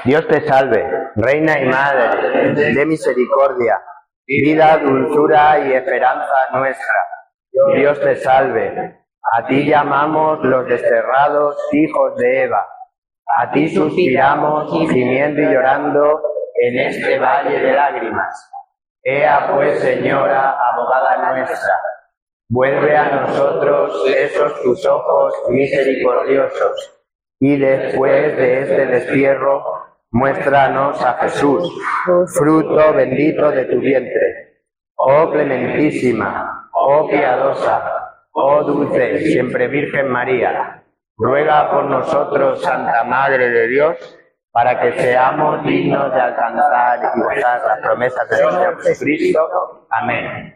Dios te salve, Reina y Madre de misericordia, vida, dulzura y esperanza nuestra. Dios te salve, a ti llamamos los desterrados hijos de Eva. A ti suspiramos, gimiendo y llorando en este valle de lágrimas. Ea pues, Señora, abogada nuestra, vuelve a nosotros esos tus ojos misericordiosos, y después de este destierro, muéstranos a Jesús, fruto bendito de tu vientre. Oh clementísima, oh piadosa, oh dulce, siempre Virgen María, ruega por nosotros, Santa Madre de Dios, para que seamos dignos de alcanzar y gozar las promesas del Señor Jesucristo. Amén.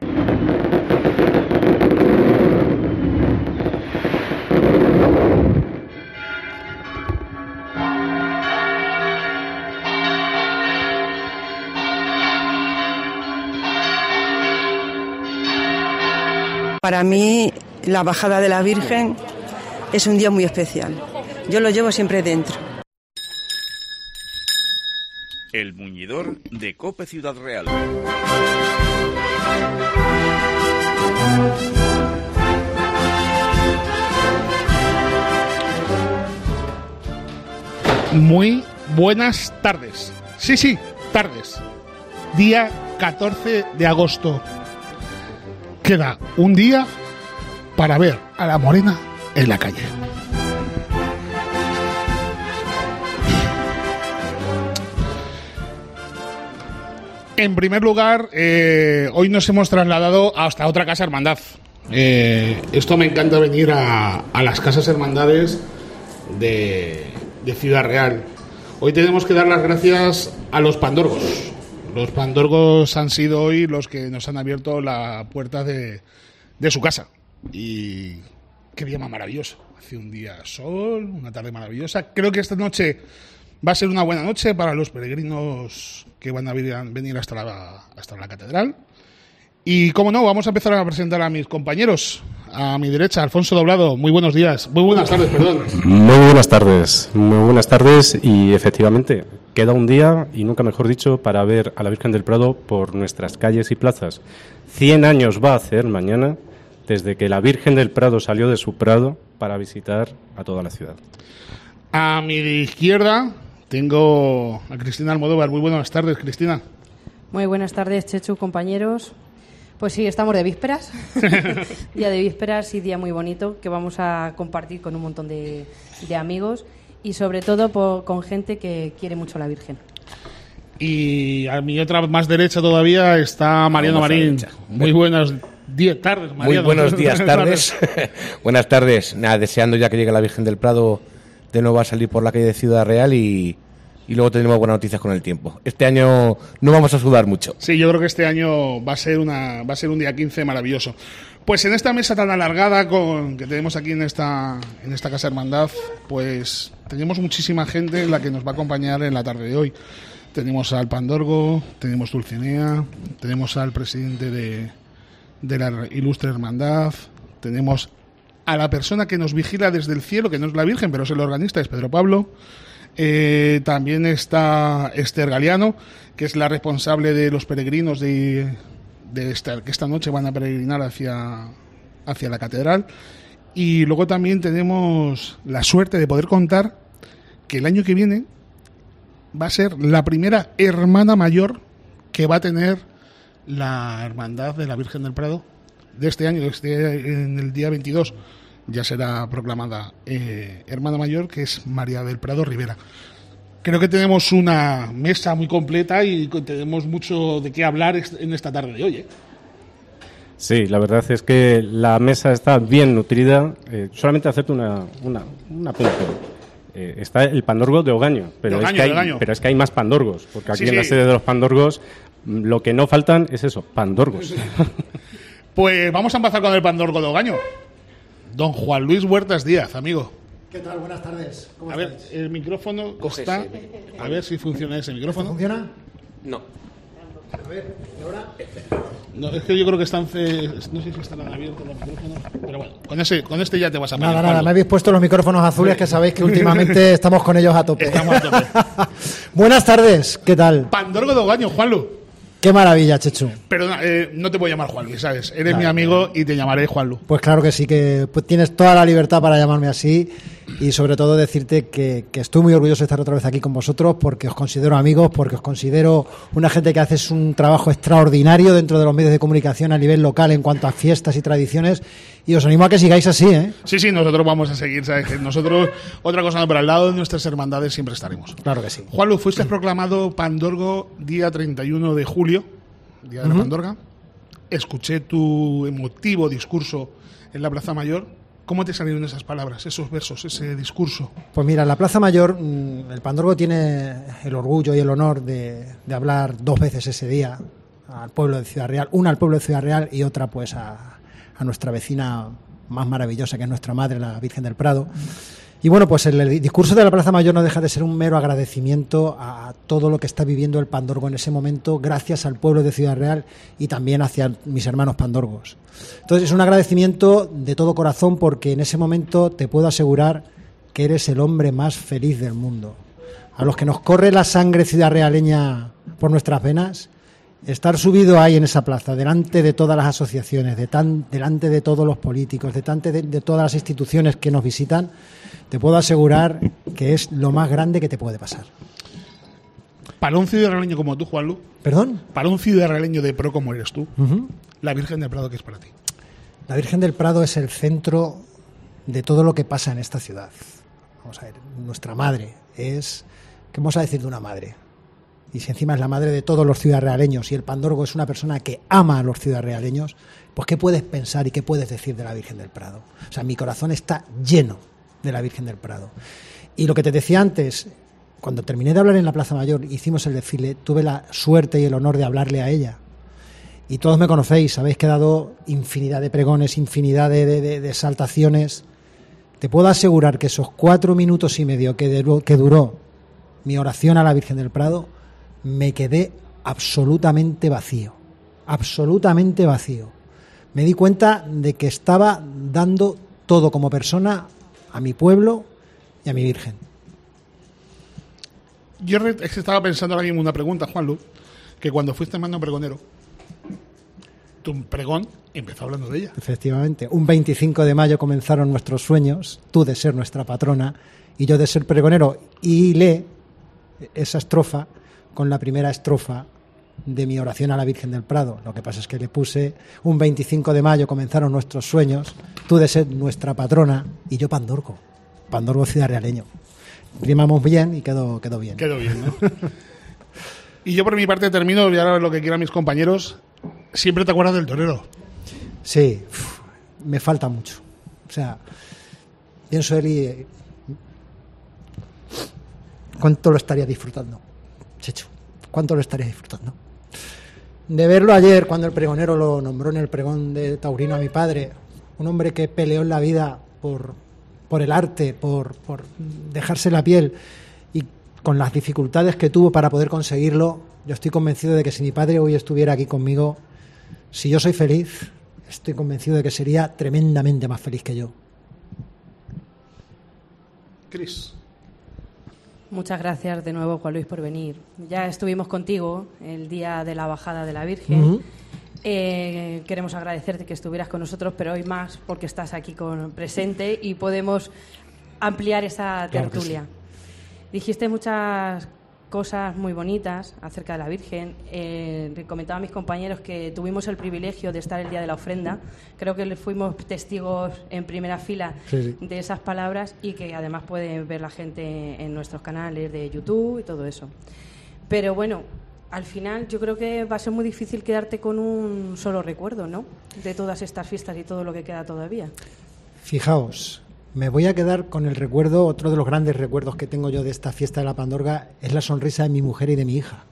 Para mí, la bajada de la Virgen es un día muy especial. Yo lo llevo siempre dentro. El muñidor de COPE Ciudad Real. Muy buenas tardes. Sí, tardes. Día 14 de agosto. Queda un día para ver a la Morena en la calle. En primer lugar, hoy nos hemos trasladado hasta otra casa hermandad. Esto me encanta venir a las casas hermandades de Ciudad Real. Hoy tenemos que dar las gracias a los pandorgos. Los pandorgos han sido hoy los que nos han abierto la puerta de su casa. Y qué día más maravilloso. Hace un día sol, una tarde maravillosa. Creo que esta noche va a ser una buena noche para los peregrinos que van a venir hasta la catedral. Y, como no, vamos a empezar a presentar a mis compañeros. A mi derecha, Alfonso Doblado. Muy buenos días. Muy buenas tardes, perdón. Muy buenas tardes. Y efectivamente, queda un día, y nunca mejor dicho, para ver a la Virgen del Prado por nuestras calles y plazas. 100 años va a hacer mañana desde que la Virgen del Prado salió de su prado para visitar a toda la ciudad. A mi izquierda tengo a Cristina Almodóvar. Muy buenas tardes, Cristina. Muy buenas tardes, Chechu, compañeros. Pues sí, estamos de vísperas. Día de vísperas y día muy bonito que vamos a compartir con un montón de amigos y sobre todo con gente que quiere mucho a la Virgen. Y a mi otra más derecha todavía está Mariano Marín. Muy buenas tardes, Mariano. Muy buenos días, tardes. Buenas tardes. Nada, deseando ya que llegue la Virgen del Prado de nuevo a salir por la calle de Ciudad Real y luego tendremos buenas noticias con el tiempo. Este año no vamos a sudar mucho. Sí, yo creo que este año va a ser un día 15 maravilloso. Pues en esta mesa tan alargada que tenemos aquí en esta casa hermandad, pues tenemos muchísima gente la que nos va a acompañar en la tarde de hoy. Tenemos al Pandorgo, tenemos Dulcinea, tenemos al presidente de la ilustre hermandad, tenemos a la persona que nos vigila desde el cielo, que no es la Virgen, pero es el organista, es Pedro Pablo. También está Esther Galeano, que es la responsable de los peregrinos que esta noche van a peregrinar hacia la catedral. Y luego también tenemos la suerte de poder contar que el año que viene va a ser la primera hermana mayor que va a tener la Hermandad de la Virgen del Prado de este año, en el día 22. Ya será proclamada hermana mayor, que es María del Prado Rivera. Creo que tenemos una mesa muy completa y tenemos mucho de qué hablar en esta tarde de hoy, Sí, la verdad es que la mesa está bien nutrida. Solamente hacerte una punto. Está el pandorgo de Ogaño, pero es que hay más pandorgos, porque aquí en la sede de los pandorgos lo que no faltan es eso, pandorgos. Pues vamos a empezar con el pandorgo de Ogaño. Don Juan Luis Huertas Díaz, amigo. ¿Qué tal? Buenas tardes. ¿Cómo estáis? A ver, el micrófono está... A ver si funciona ese micrófono. ¿Funciona? No. A ver, ¿y ahora? No, es que yo creo que están... no sé si estarán abiertos los micrófonos, pero bueno, con este ya te vas a poner. Nada, me habéis puesto los micrófonos azules, que sabéis que últimamente estamos con ellos a tope. Estamos a tope. Buenas tardes, ¿qué tal? Pandorgo de Ogaño, Juanlu. Qué maravilla, Chechu. Perdona, no te voy a llamar Juanlu, ¿sabes? Eres mi amigo y te llamaré Juanlu. Pues claro que sí, que pues tienes toda la libertad para llamarme así y sobre todo decirte que estoy muy orgulloso de estar otra vez aquí con vosotros porque os considero amigos, porque os considero una gente que hace un trabajo extraordinario dentro de los medios de comunicación a nivel local en cuanto a fiestas y tradiciones y os animo a que sigáis así, ¿eh? Sí, nosotros vamos a seguir, ¿sabes? Que nosotros, otra cosa no, pero al lado de nuestras hermandades siempre estaremos. Claro que sí. Juanlu, fuiste proclamado Pandorgo día 31 de julio, día de la Pandorga. Escuché tu emotivo discurso en la Plaza Mayor. ¿Cómo te salieron esas palabras, esos versos, ese discurso? Pues mira, en la Plaza Mayor el Pandorgo tiene el orgullo y el honor de hablar 2 veces ese día al pueblo de Ciudad Real, una al pueblo de Ciudad Real y otra pues a nuestra vecina más maravillosa, que es nuestra madre, la Virgen del Prado. Y bueno, pues el discurso de la Plaza Mayor no deja de ser un mero agradecimiento a todo lo que está viviendo el Pandorgo en ese momento, gracias al pueblo de Ciudad Real y también hacia mis hermanos pandorgos. Entonces es un agradecimiento de todo corazón porque en ese momento te puedo asegurar que eres el hombre más feliz del mundo. A los que nos corre la sangre ciudadrealeña por nuestras venas, estar subido ahí en esa plaza, delante de todas las asociaciones, delante de todos los políticos, delante de todas las instituciones que nos visitan, te puedo asegurar que es lo más grande que te puede pasar. Para un ciudadano como tú, Juanlu. ¿Perdón? Para un ciudadano de pro como eres tú, la Virgen del Prado, ¿qué es para ti? La Virgen del Prado es el centro de todo lo que pasa en esta ciudad. Vamos a ver, nuestra madre es... ¿Qué vamos a decir de una madre? Y si encima es la madre de todos los ciudadrealeños y el Pandorgo es una persona que ama a los ciudadrealeños, pues ¿qué puedes pensar y qué puedes decir de la Virgen del Prado? O sea, mi corazón está lleno de la Virgen del Prado. Y lo que te decía antes, cuando terminé de hablar en la Plaza Mayor, hicimos el desfile, tuve la suerte y el honor de hablarle a ella. Y todos me conocéis, habéis quedado infinidad de pregones, infinidad de exaltaciones. Te puedo asegurar que esos 4 minutos y medio que duró mi oración a la Virgen del Prado, me quedé absolutamente vacío. Absolutamente vacío. Me di cuenta de que estaba dando todo como persona a mi pueblo y a mi Virgen. Yo estaba pensando ahora mismo una pregunta, Juanlu, que cuando fuiste mando pregonero, tu pregón empezó hablando de ella. Efectivamente. Un 25 de mayo comenzaron nuestros sueños, tú de ser nuestra patrona y yo de ser pregonero. Y hilé esa estrofa con la primera estrofa de mi oración a la Virgen del Prado. Lo que pasa es que le puse un 25 de mayo comenzaron nuestros sueños, tú de ser nuestra patrona y yo Pandorgo ciudadrealeño. Rimamos bien y quedó bien. Quedó bien, ¿no? Y yo por mi parte termino, y ahora lo que quieran mis compañeros. ¿Siempre te acuerdas del torero? Sí, me falta mucho. O sea, pienso él y... ¿Cuánto lo estaría disfrutando? Chechu, ¿cuánto lo estaría disfrutando? De verlo ayer, cuando el pregonero lo nombró en el pregón de Taurino a mi padre, un hombre que peleó en la vida por el arte, por dejarse la piel y con las dificultades que tuvo para poder conseguirlo, yo estoy convencido de que si mi padre hoy estuviera aquí conmigo, si yo soy feliz, estoy convencido de que sería tremendamente más feliz que yo. Cris. Muchas gracias de nuevo, Juan Luis, por venir. Ya estuvimos contigo el día de la bajada de la Virgen. Queremos agradecerte que estuvieras con nosotros, pero hoy más porque estás aquí presente y podemos ampliar esa tertulia. Claro que sí. Dijiste muchas cosas muy bonitas acerca de la Virgen. Comentaba a mis compañeros que tuvimos el privilegio de estar el día de la ofrenda. Creo que fuimos testigos en primera fila de esas palabras y que además puede ver la gente en nuestros canales de YouTube y todo eso. Pero bueno, al final yo creo que va a ser muy difícil quedarte con un solo recuerdo, ¿no?, de todas estas fiestas y todo lo que queda todavía. Fijaos, me voy a quedar con el recuerdo, otro de los grandes recuerdos que tengo yo de esta fiesta de la Pandorga es la sonrisa de mi mujer y de mi hija.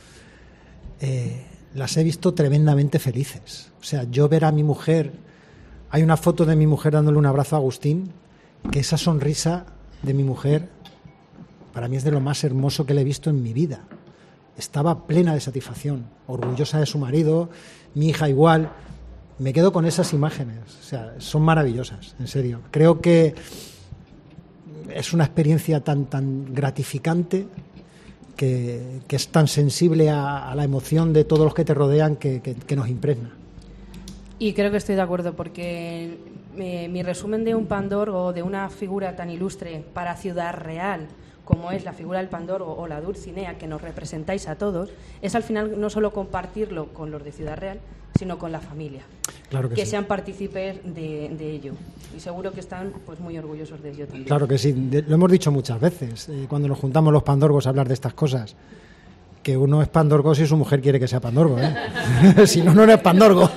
Las he visto tremendamente felices. O sea, yo ver a mi mujer, hay una foto de mi mujer dándole un abrazo a Agustín, que esa sonrisa de mi mujer para mí es de lo más hermoso que le he visto en mi vida. estaba plena de satisfacción, orgullosa de su marido, mi hija igual. Me quedo con esas imágenes, o sea, son maravillosas, en serio. Creo que es una experiencia tan gratificante que es tan sensible a la emoción de todos los que te rodean que nos impregna. Y creo que estoy de acuerdo, porque mi resumen de un pandorgo, de una figura tan ilustre para Ciudad Real, como es la figura del pandorgo o la Dulcinea, que nos representáis a todos, es al final no solo compartirlo con los de Ciudad Real, sino con la familia. Claro que sí. Sean partícipes de ello. Y seguro que están pues muy orgullosos de ello también. Claro que sí. Lo hemos dicho muchas veces, cuando nos juntamos los pandorgos a hablar de estas cosas, que uno es pandorgo si su mujer quiere que sea pandorgo, ¿eh? Si no, no eres pandorgo.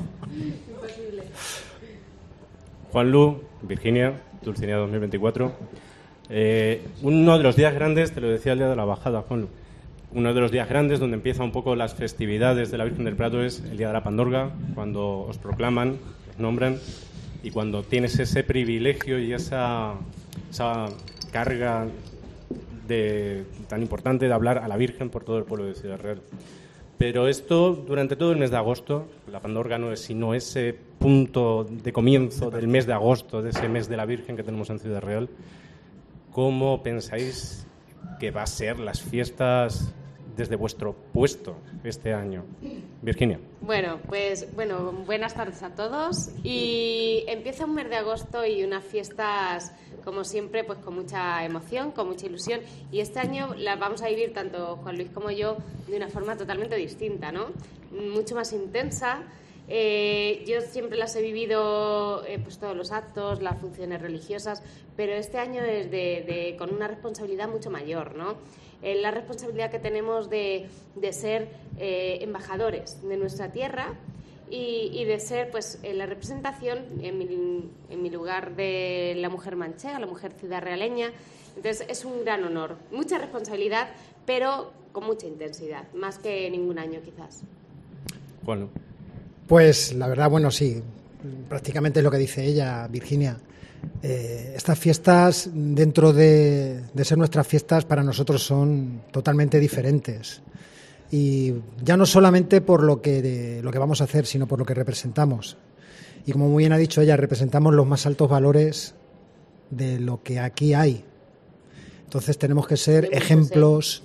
Juanlu, Virginia, Dulcinea 2024. Uno de los días grandes, te lo decía el día de la bajada, Juanlu, uno de los días grandes donde empieza un poco las festividades de la Virgen del Prado es el día de la Pandorga, cuando os proclaman, os nombran, y cuando tienes ese privilegio y esa carga tan importante de hablar a la Virgen por todo el pueblo de Ciudad Real. Pero esto, durante todo el mes de agosto, la Pandorga no es sino ese punto de comienzo del mes de agosto, de ese mes de la Virgen que tenemos en Ciudad Real. ¿Cómo pensáis que va a ser las fiestas desde vuestro puesto este año? Virginia. Bueno, buenas tardes a todos. Y empieza un mes de agosto y unas fiestas, como siempre, pues con mucha emoción, con mucha ilusión. Y este año las vamos a vivir tanto Juan Luis como yo de una forma totalmente distinta, ¿no? Mucho más intensa. Yo siempre las he vivido, pues todos los actos, las funciones religiosas, pero este año con una responsabilidad mucho mayor, ¿no? La responsabilidad que tenemos de ser embajadores de nuestra tierra y de ser, pues, la representación en mi lugar de la mujer manchega, la mujer ciudadrealeña. Entonces es un gran honor, mucha responsabilidad, pero con mucha intensidad, más que ningún año quizás. Bueno. Pues la verdad, bueno, sí, prácticamente es lo que dice ella, Virginia. Estas fiestas, dentro de ser nuestras fiestas, para nosotros son totalmente diferentes. Y ya no solamente por lo que vamos a hacer, sino por lo que representamos. Y como muy bien ha dicho ella, representamos los más altos valores de lo que aquí hay. Entonces tenemos que ser ejemplos,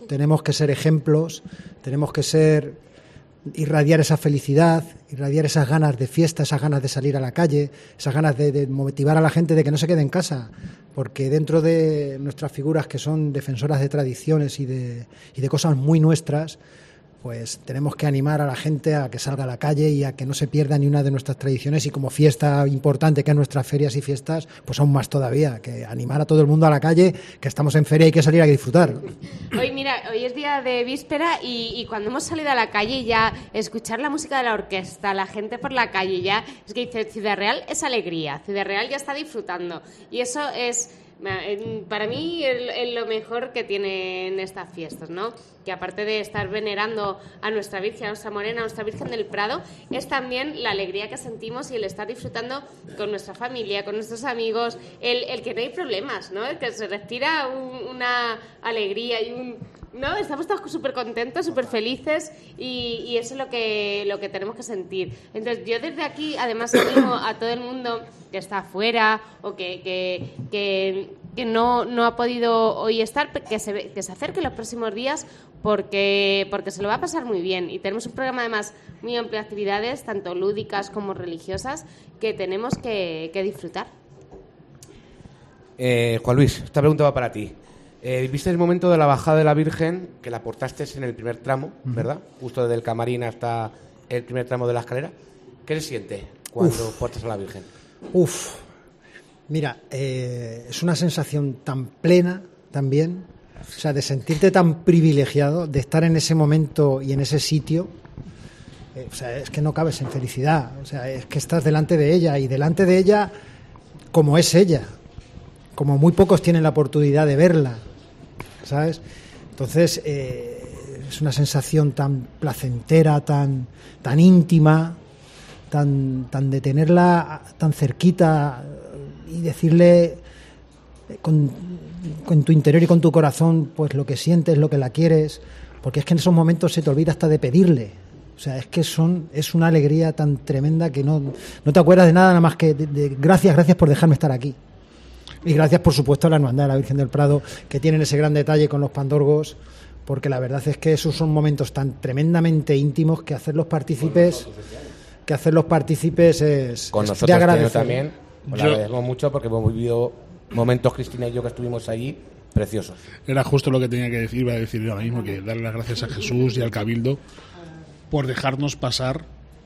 irradiar esa felicidad, irradiar esas ganas de fiesta, esas ganas de salir a la calle, esas ganas de motivar a la gente de que no se quede en casa, porque dentro de nuestras figuras que son defensoras de tradiciones y de cosas muy nuestras, pues tenemos que animar a la gente a que salga a la calle y a que no se pierda ni una de nuestras tradiciones, y como fiesta importante que es nuestras ferias y fiestas, pues aún más todavía, que animar a todo el mundo a la calle, que estamos en feria y hay que salir a disfrutar. Hoy es día de víspera y cuando hemos salido a la calle ya escuchar la música de la orquesta, la gente por la calle ya, es que dice, Ciudad Real es alegría, Ciudad Real ya está disfrutando, y eso es... Para mí es lo mejor que tienen estas fiestas, ¿no? Que aparte de estar venerando a nuestra Virgen, a nuestra Morena, a nuestra Virgen del Prado, es también la alegría que sentimos y el estar disfrutando con nuestra familia, con nuestros amigos, el que no hay problemas, ¿no? El que se respira una alegría y ¿no? Estamos todos súper contentos, súper felices y eso es lo que tenemos que sentir. Entonces yo desde aquí además animo a todo el mundo que está afuera o que no ha podido hoy estar, que se acerque los próximos días porque se lo va a pasar muy bien. Y tenemos un programa además muy amplio de actividades, tanto lúdicas como religiosas, que tenemos que disfrutar. Juan Luis, esta pregunta va para ti. Viste el momento de la bajada de la Virgen, que la portaste en el primer tramo, ¿verdad? Justo desde el camarín hasta el primer tramo de la escalera. ¿Qué se siente cuando portas a la Virgen? Mira, es una sensación tan plena también, o sea, de sentirte tan privilegiado, de estar en ese momento y en ese sitio. O sea, es que no cabes en felicidad, o sea, es que estás delante de ella y delante de ella como es ella, como muy pocos tienen la oportunidad de verla, ¿sabes? Entonces, es una sensación tan placentera, tan íntima, tan de tenerla tan cerquita y decirle con tu interior y con tu corazón pues lo que sientes, lo que la quieres, porque es que en esos momentos se te olvida hasta de pedirle. O sea, es que es una alegría tan tremenda que no te acuerdas de nada más que de gracias por dejarme estar aquí. Y gracias, por supuesto, a la Hermandad de la Virgen del Prado, que tienen ese gran detalle con los pandorgos, porque la verdad es que esos son momentos tan tremendamente íntimos que hacerlos partícipes es con es nosotros de agradecer. también. Os agradecemos mucho porque hemos vivido momentos, Cristina y yo, que estuvimos allí, preciosos. Era justo lo que tenía que decir, iba a decir yo ahora mismo, que darle las gracias a Jesús y al Cabildo por dejarnos pasar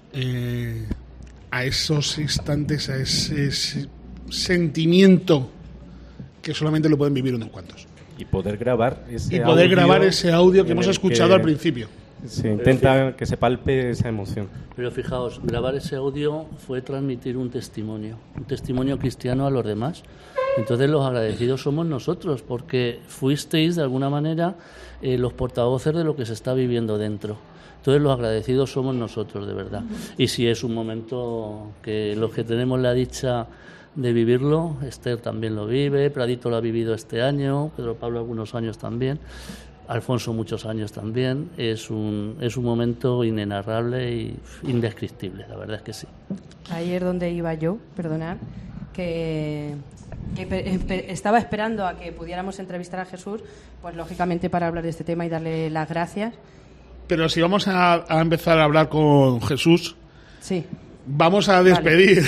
a esos instantes, a ese sentimiento que solamente lo pueden vivir unos cuantos. Y poder grabar ese audio que hemos escuchado al principio. Se intenta que se palpe esa emoción. Pero fijaos, grabar ese audio fue transmitir un testimonio cristiano a los demás. Entonces los agradecidos somos nosotros, porque fuisteis de alguna manera los portavoces de lo que se está viviendo dentro. Entonces los agradecidos somos nosotros, de verdad. Y si es un momento que los que tenemos la dicha de vivirlo, Esther también lo vive, Pradito lo ha vivido este año, Pedro Pablo algunos años también, Alfonso muchos años también. Es un momento inenarrable e indescriptible, la verdad es que sí. Ahí es donde iba yo, perdonad, que estaba esperando a que pudiéramos entrevistar a Jesús, pues lógicamente para hablar de este tema y darle las gracias. Pero si vamos a empezar a hablar con Jesús, sí, vamos a despedir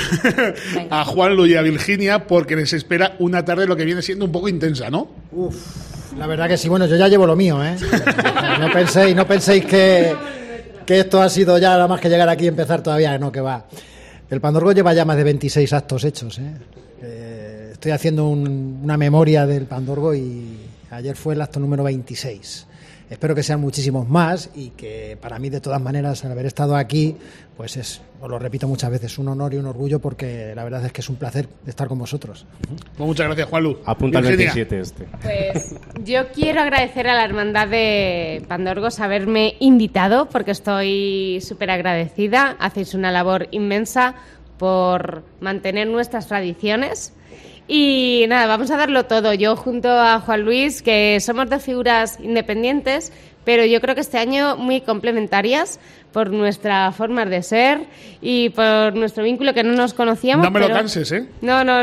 a Juanlu y a Virginia, porque les espera una tarde lo que viene siendo un poco intensa, ¿no? La verdad que sí. Bueno, yo ya llevo lo mío, ¿eh? No penséis que esto ha sido ya nada más que llegar aquí y empezar todavía, no, que va. El Pandorgo lleva ya más de 26 actos hechos, ¿eh? Estoy haciendo una memoria del Pandorgo y ayer fue el acto número 26. Espero que sean muchísimos más y que para mí, de todas maneras, al haber estado aquí, pues os lo repito muchas veces, un honor y un orgullo, porque la verdad es que es un placer estar con vosotros. Pues muchas gracias, Juanlu. Apunta el 27 Pues yo quiero agradecer a la Hermandad de Pandorgos haberme invitado, porque estoy súper agradecida. Hacéis una labor inmensa por mantener nuestras tradiciones. Y nada, vamos a darlo todo. Yo junto a Juan Luis, que somos dos figuras independientes, pero yo creo que este año muy complementarias por nuestra forma de ser y por nuestro vínculo, que no nos conocíamos. No me lo canses, ¿eh? No. Lo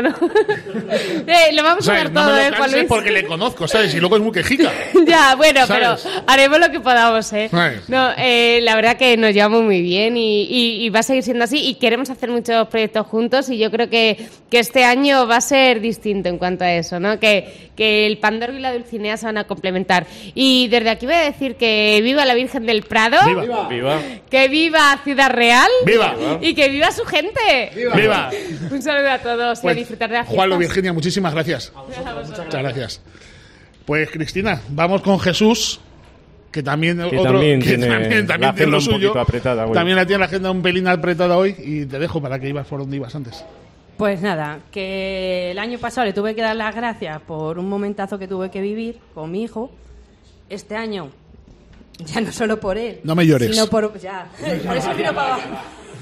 vamos a dar todo, no me lo Juan Luis. porque le conozco, ¿sabes? Y luego es muy quejica. Ya, bueno, ¿sabes? Pero haremos lo que podamos, ¿eh? No, la verdad que nos llevamos muy bien y va a seguir siendo así, y queremos hacer muchos proyectos juntos, y yo creo que este año va a ser distinto en cuanto a eso, ¿no? Que el Pandorgo y la Dulcinea se van a complementar. Y desde aquí voy a decir que viva la Virgen del Prado. ¡Viva! ¡Viva! Que viva Ciudad Real. ¡Viva! Y que viva su gente. ¡Viva! Un saludo a todos y a disfrutar de la fiesta. Juanlu, Virginia, muchísimas gracias. Muchas gracias. Pues Cristina, vamos con Jesús, que también tiene la agenda lo suyo. Un poquito apretada hoy. También la tiene la agenda un pelín apretada hoy, y te dejo para que ibas por donde ibas antes. Pues nada, que el año pasado le tuve que dar las gracias por un momentazo que tuve que vivir con mi hijo. Este año, ya no solo por él, no me llores, sino por eso vino para abajo,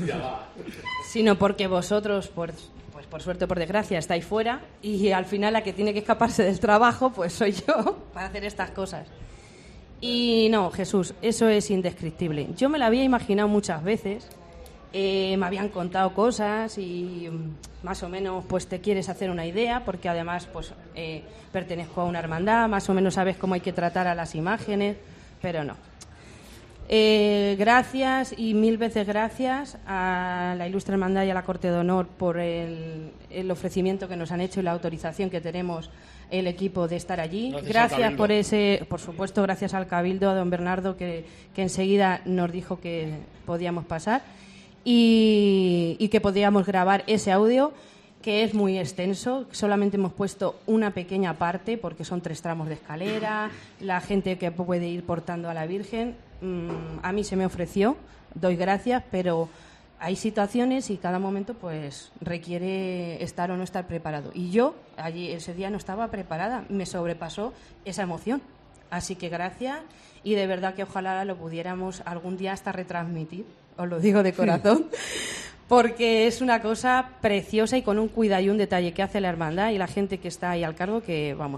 sino porque vosotros, pues por suerte o por desgracia, estáis fuera, y al final la que tiene que escaparse del trabajo pues soy yo para hacer estas cosas. Y no, Jesús, eso es indescriptible. Yo me lo había imaginado muchas veces, me habían contado cosas y más o menos pues te quieres hacer una idea, porque además pues pertenezco a una hermandad, más o menos sabes cómo hay que tratar a las imágenes, pero no. Gracias y mil veces gracias a la Ilustre Hermandad y a la Corte de Honor por el ofrecimiento que nos han hecho y la autorización que tenemos el equipo de estar allí. Gracias por supuesto, gracias al Cabildo, a don Bernardo, que enseguida nos dijo que podíamos pasar y que podíamos grabar ese audio, que es muy extenso. Solamente hemos puesto una pequeña parte porque son 3 tramos de escalera, la gente que puede ir portando a la Virgen. A mí se me ofreció, doy gracias, pero hay situaciones y cada momento pues requiere estar o no estar preparado. Y yo allí ese día no estaba preparada, me sobrepasó esa emoción. Así que gracias, y de verdad que ojalá lo pudiéramos algún día hasta retransmitir, os lo digo de corazón. Porque es una cosa preciosa y con un cuidado y un detalle que hace la hermandad y la gente que está ahí al cargo, que vamos,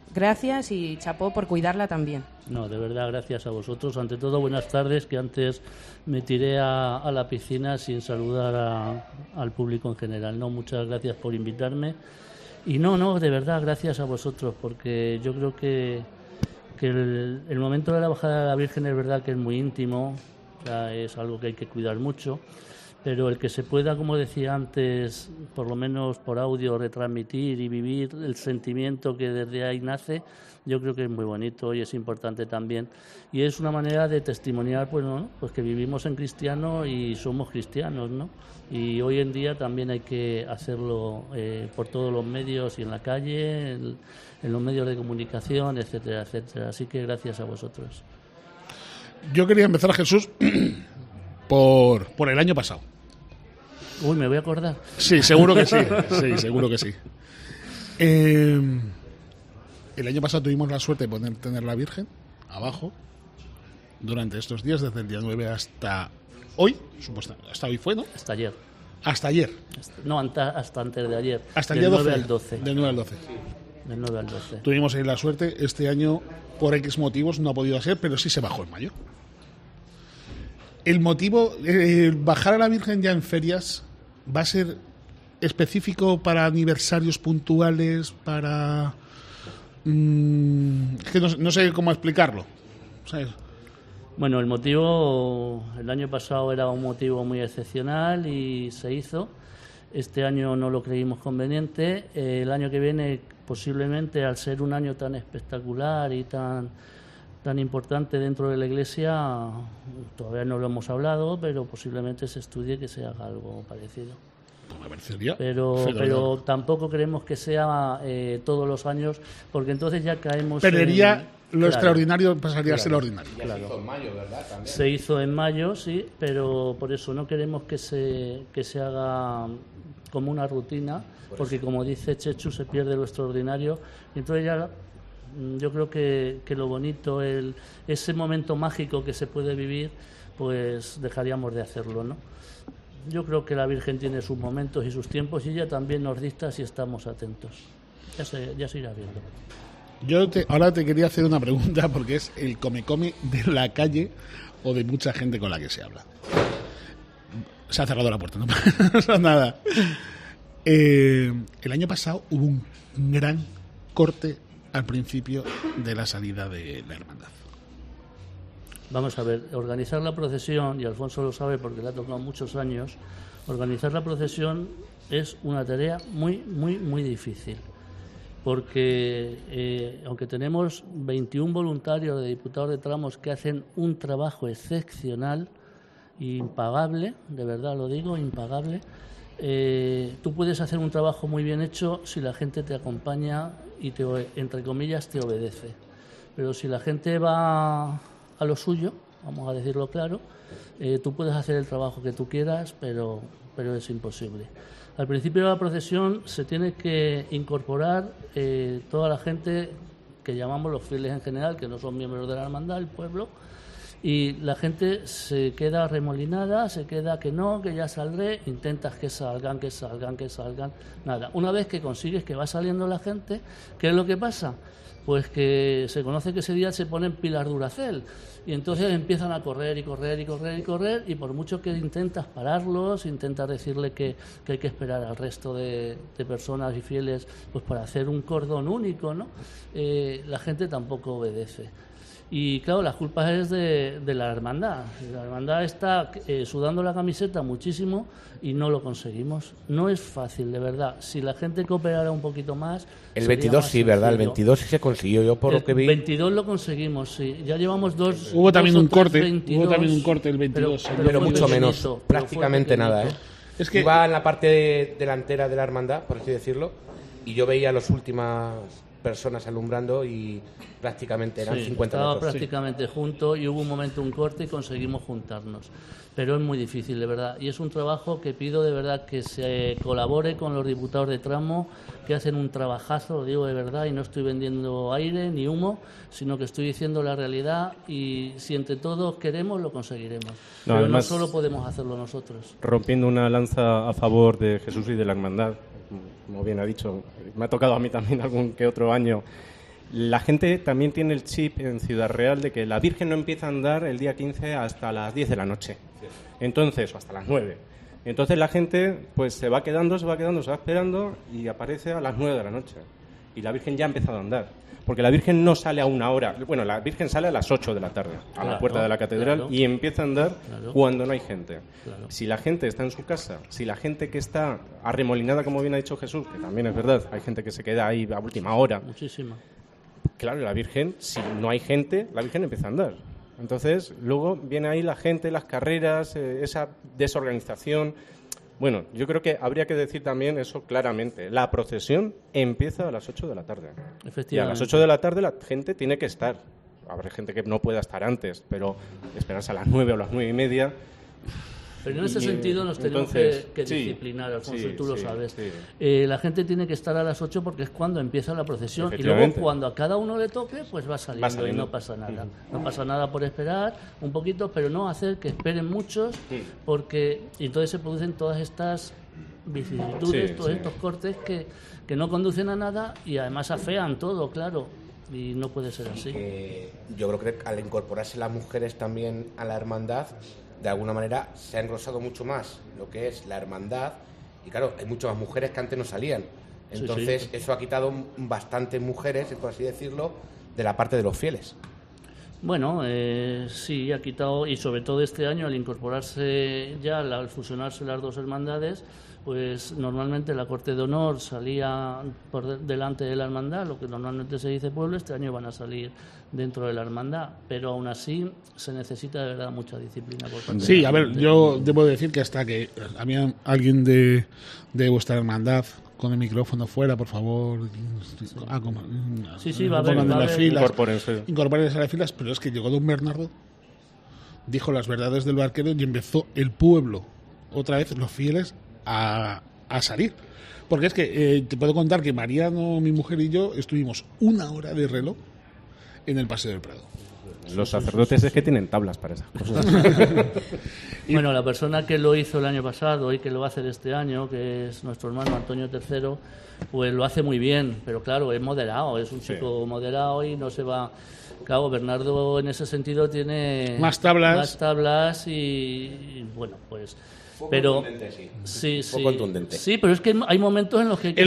gracias y chapó por cuidarla también. No, de verdad, gracias a vosotros. Ante todo, buenas tardes, que antes me tiré a la piscina sin saludar al público en general. No, muchas gracias por invitarme. Y no, de verdad, gracias a vosotros, porque yo creo que el momento de la bajada de la Virgen es verdad que es muy íntimo, o sea, es algo que hay que cuidar mucho, pero el que se pueda, como decía antes, por lo menos por audio, retransmitir y vivir el sentimiento que desde ahí nace, yo creo que es muy bonito y es importante también. Y es una manera de testimoniar, pues, ¿no? Pues que vivimos en cristiano y somos cristianos, ¿no? Y hoy en día también hay que hacerlo por todos los medios y en la calle, en los medios de comunicación, etcétera, etcétera. Así que gracias a vosotros. Yo quería empezar, Jesús, por el año pasado. Uy, me voy a acordar. Sí, seguro que sí. Sí, seguro que sí. El año pasado tuvimos la suerte de poder tener la Virgen abajo durante estos días, desde el día 9 hasta hoy, supuestamente. Hasta hoy fue, ¿no? Hasta ayer. Hasta ayer. No, hasta antes de ayer. Hasta el día 12. 9 al 12. Del 9 al 12. Del 9 al 12. Tuvimos ahí la suerte. Este año, por X motivos, no ha podido ser, pero sí se bajó en mayo. El motivo, bajar a la Virgen ya en ferias, va a ser específico para aniversarios puntuales, para... es que no sé cómo explicarlo, ¿sabes? Bueno, el motivo, el año pasado era un motivo muy excepcional y se hizo. Este año no lo creímos conveniente. El año que viene, posiblemente, al ser un año tan espectacular y tan importante dentro de la Iglesia, todavía no lo hemos hablado, pero posiblemente se estudie que se haga algo parecido. Me parecería pero tampoco queremos que sea todos los años, porque entonces ya caemos perdería lo claro, extraordinario, pasaría a ser lo ordinario. Ya se hizo en mayo, ¿verdad? También. Se hizo en mayo, sí, pero por eso no queremos que se haga como una rutina, porque como dice Chechu, se pierde lo extraordinario, y entonces ya yo creo que lo bonito, ese momento mágico que se puede vivir, pues dejaríamos de hacerlo, ¿no? Yo creo que la Virgen tiene sus momentos y sus tiempos y ella también nos dicta si estamos atentos. Ya se irá viendo. Ahora te quería hacer una pregunta, porque es el come-come de la calle o de mucha gente con la que se habla. Se ha cerrado la puerta, no pasa nada. El año pasado hubo un gran corte al principio de la salida de la hermandad. Vamos a ver, organizar la procesión, y Alfonso lo sabe porque le ha tocado muchos años, organizar la procesión es una tarea muy, muy, muy difícil. Porque aunque tenemos 21 voluntarios de diputados de tramos que hacen un trabajo excepcional, impagable, de verdad lo digo, impagable, tú puedes hacer un trabajo muy bien hecho si la gente te acompaña y entre comillas te obedece. Pero si la gente va a lo suyo, vamos a decirlo claro, tú puedes hacer el trabajo que tú quieras, pero es imposible. Al principio de la procesión se tiene que incorporar toda la gente que llamamos los fieles en general, que no son miembros de la hermandad, el pueblo, y la gente se queda remolinada, se queda que no, que ya saldré, intentas que salgan, nada. Una vez que consigues que va saliendo la gente, ¿qué es lo que pasa? Pues que se conoce que ese día se ponen pilas Duracell y entonces empiezan a correr y por mucho que intentas pararlos, intentas decirle que hay que esperar al resto de personas y fieles pues para hacer un cordón único, ¿no? La gente tampoco obedece. Y claro, la culpa es de la hermandad. La hermandad está sudando la camiseta muchísimo y no lo conseguimos. No es fácil, de verdad. Si la gente cooperara un poquito más... El 22 sí, ¿verdad? El 22 sí se consiguió, yo por lo que vi... El 22 lo conseguimos, sí. Ya llevamos dos... Hubo también un corte el 22. Pero mucho menos, prácticamente nada, ¿eh? Es que iba en la parte delantera de la hermandad, por así decirlo, y yo veía las últimas personas alumbrando y prácticamente eran 50 estaba metros. Prácticamente junto y hubo un momento, un corte y conseguimos juntarnos. Pero es muy difícil, de verdad. Y es un trabajo que pido de verdad que se colabore con los diputados de tramo, que hacen un trabajazo, lo digo de verdad, y no estoy vendiendo aire ni humo, sino que estoy diciendo la realidad y si entre todos queremos, lo conseguiremos. Pero además, no solo podemos hacerlo nosotros. Rompiendo una lanza a favor de Jesús y de la hermandad, como bien ha dicho, me ha tocado a mí también algún que otro año La gente también tiene el chip en Ciudad Real de que la Virgen no empieza a andar el día 15 hasta las 10 de la noche. Entonces, o hasta las 9. Entonces la gente pues se va quedando, se va esperando y aparece a las 9 de la noche. Y la Virgen ya ha empezado a andar. Porque la Virgen no sale a una hora. Bueno, la Virgen sale a las 8 de la tarde, a la puerta de la catedral, y empieza a andar cuando no hay gente. Claro. Si la gente está en su casa, si la gente que está arremolinada, como bien ha dicho Jesús, que también es verdad, hay gente que se queda ahí a última hora. Muchísima. Claro, la Virgen, si no hay gente, la Virgen empieza a andar. Entonces, luego viene ahí la gente, las carreras, esa desorganización. Bueno, yo creo que habría que decir también eso claramente. La procesión empieza a las 8 de la tarde. Efectivamente. Y a las 8 de la tarde la gente tiene que estar. Habrá gente que no pueda estar antes, pero esperarse a las 9 o las 9:30... Pero en ese sentido nos tenemos que disciplinar, Alfonso, y tú lo sabes. Sí. La gente tiene que estar a las 8 porque es cuando empieza la procesión. Y luego cuando a cada uno le toque, pues va saliendo y no pasa nada. No pasa nada por esperar un poquito, pero no hacer que esperen muchos, porque entonces se producen todas estas vicisitudes, todos estos cortes que no conducen a nada y además afean todo, claro. Y no puede ser así. Yo creo que al incorporarse las mujeres también a la hermandad, de alguna manera se ha engrosado mucho más lo que es la hermandad y claro, hay muchas más mujeres que antes no salían. Entonces eso ha quitado bastantes mujeres, por así decirlo, de la parte de los fieles. Bueno, sí, ha quitado, y sobre todo este año al incorporarse ya, al fusionarse las dos hermandades, pues normalmente la Corte de Honor salía por delante de la hermandad, lo que normalmente se dice pueblo, este año van a salir dentro de la hermandad, pero aún así se necesita de verdad mucha disciplina por parte de la gente. Yo debo decir que hasta que había alguien de vuestra hermandad con el micrófono fuera, por favor. Sí, va a haber. Incorpórense a las filas, pero es que llegó don Bernardo, dijo las verdades del barquero y empezó el pueblo, otra vez los fieles, a salir. Porque es que te puedo contar que Mariano, mi mujer y yo estuvimos 1 hora de reloj en el Paseo del Prado. Los sacerdotes es que tienen tablas para esas cosas. Bueno, la persona que lo hizo el año pasado y que lo va a hacer este año, que es nuestro hermano Antonio III, pues lo hace muy bien, pero claro, es moderado, es un chico moderado y no se va... Claro, Bernardo en ese sentido tiene más tablas y bueno, pues... Pero sí. Contundente. Sí, pero es que hay momentos en los que hay que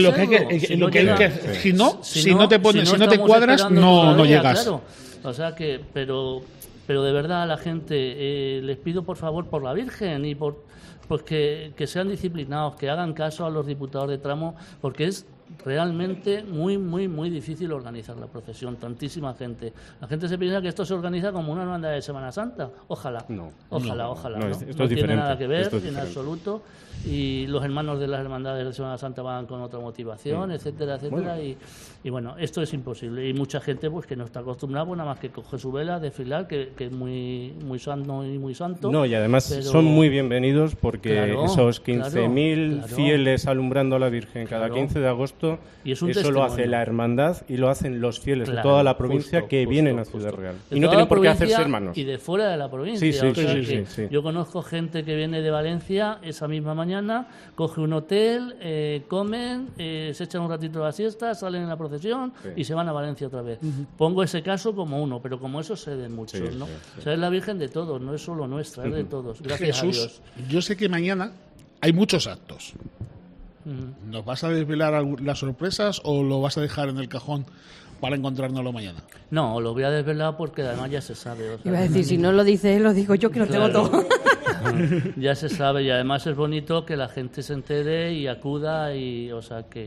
si no te cuadras, no llegas. Claro. O sea que, pero de verdad a la gente les pido por favor por la Virgen y pues que sean disciplinados, que hagan caso a los diputados de tramo, porque es realmente muy, muy, muy difícil organizar la procesión, tantísima gente. La gente se piensa que esto se organiza como una hermandad de Semana Santa. Ojalá. Ojalá. No tiene nada que ver en absoluto. Y los hermanos de las hermandades de Semana Santa van con otra motivación, etcétera. Y bueno, esto es imposible. Y mucha gente pues que no está acostumbrada, pues nada más que coge su vela, desfilar, que es muy, muy santo y muy santo. No, y además son muy bienvenidos porque esos 15.000 fieles alumbrando a la Virgen cada 15 de agosto, y es un eso testimonio. lo hace la hermandad y lo hacen los fieles de toda la provincia que vienen a Ciudad Real. Y no tienen por qué hacerse hermanos. Y de fuera de la provincia. Sí. Yo conozco gente que viene de Valencia esa misma mañana, coge un hotel, comen, se echan un ratito de la siesta, salen en la procesión y se van a Valencia otra vez. Pongo ese caso como uno, pero como eso se den muchos, ¿no? O sea, es la Virgen de todos, no es solo nuestra, es de todos. Gracias Jesús, a Dios. Yo sé que mañana hay muchos actos. ¿Nos vas a desvelar las sorpresas o lo vas a dejar en el cajón para encontrárnoslo mañana? No, lo voy a desvelar porque además ya se sabe. O sea, iba a decir, si no lo dice él, lo digo yo que lo tengo todo. Ya se sabe y además es bonito que la gente se entere y acuda y, o sea que...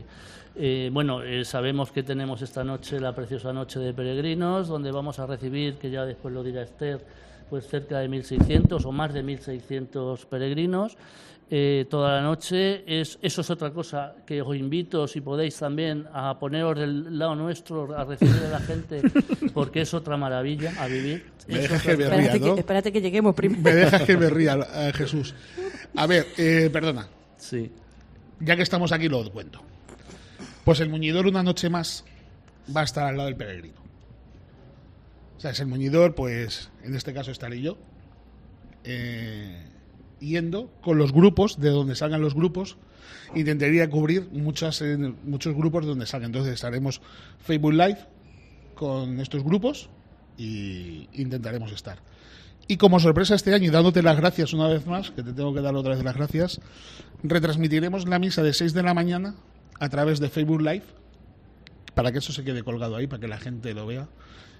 sabemos que tenemos esta noche la preciosa noche de peregrinos, donde vamos a recibir, que ya después lo dirá Esther, pues cerca de 1.600 o más de 1.600 peregrinos. Toda la noche. Eso es otra cosa que os invito, si podéis también, a poneros del lado nuestro, a recibir a la gente, porque es otra maravilla a vivir. Me dejas que me ría, ¿no? Espérate que lleguemos primero. Me dejas que me ría, Jesús. A ver, perdona. Sí. Ya que estamos aquí lo cuento. Pues el muñidor una noche más va a estar al lado del peregrino. O sea, es el muñidor, pues en este caso estaré yo, yendo con los grupos, de donde salgan los grupos, intentaría cubrir muchos grupos de donde salgan. Entonces estaremos Facebook Live con estos grupos y intentaremos estar. Y como sorpresa este año, y dándote las gracias una vez más, que te tengo que dar otra vez las gracias, retransmitiremos la misa de 6 de la mañana a través de Facebook Live, para que eso se quede colgado ahí, para que la gente lo vea.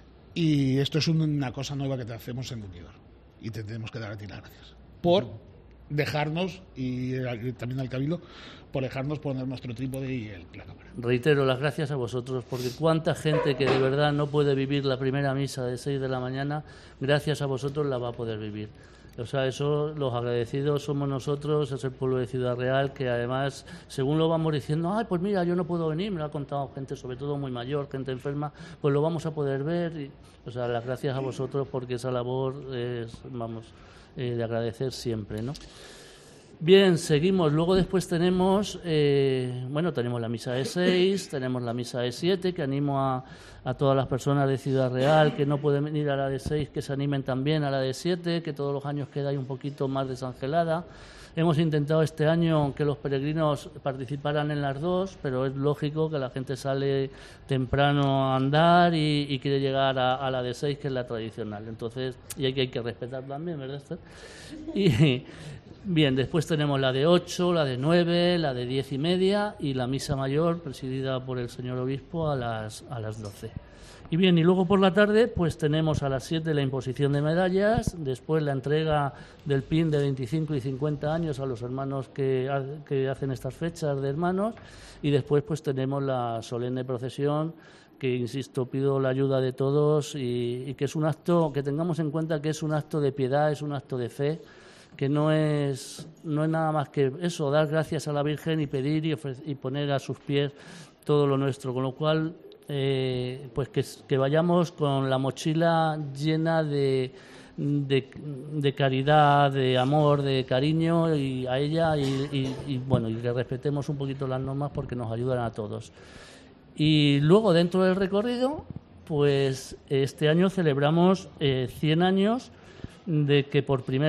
Y esto es una cosa nueva que te hacemos en Unidor. Y te tenemos que dar a ti las gracias por dejarnos, y también al Cabildo, por dejarnos poner nuestro trípode y la cámara. Reitero las gracias a vosotros, porque cuánta gente que de verdad no puede vivir la primera misa de 6 de la mañana, gracias a vosotros la va a poder vivir. O sea, eso, los agradecidos somos nosotros, es el pueblo de Ciudad Real, que además, según lo vamos diciendo, ay, pues mira, yo no puedo venir, me lo ha contado gente, sobre todo muy mayor, gente enferma, pues lo vamos a poder ver. Y, o sea, las gracias a vosotros, porque esa labor es, vamos, de agradecer siempre, ¿no? Bien, seguimos. Luego después tenemos, tenemos la misa de 6, tenemos la misa de 7, que animo a todas las personas de Ciudad Real que no pueden venir a la de 6, que se animen también a la de 7, que todos los años queda ahí un poquito más desangelada. Hemos intentado este año que los peregrinos participaran en las dos, pero es lógico que la gente sale temprano a andar y quiere llegar a la de 6, que es la tradicional. Entonces, y hay que respetar también, ¿verdad, Esther? Y bien, después tenemos la de 8, la de 9, la de 10:30 y la misa mayor presidida por el señor obispo a las 12. Y bien, y luego por la tarde pues tenemos a las 7 la imposición de medallas, después la entrega del PIN de 25 y 50 años a los hermanos que hacen estas fechas de hermanos, y después pues tenemos la solemne procesión, que insisto, pido la ayuda de todos y que es un acto, que tengamos en cuenta que es un acto de piedad, es un acto de fe, que no es nada más que eso, dar gracias a la Virgen y pedir y poner a sus pies todo lo nuestro, con lo cual pues que vayamos con la mochila llena de caridad, de amor, de cariño y a ella y que respetemos un poquito las normas, porque nos ayudan a todos. Y luego, dentro del recorrido, pues este año celebramos 100 años de que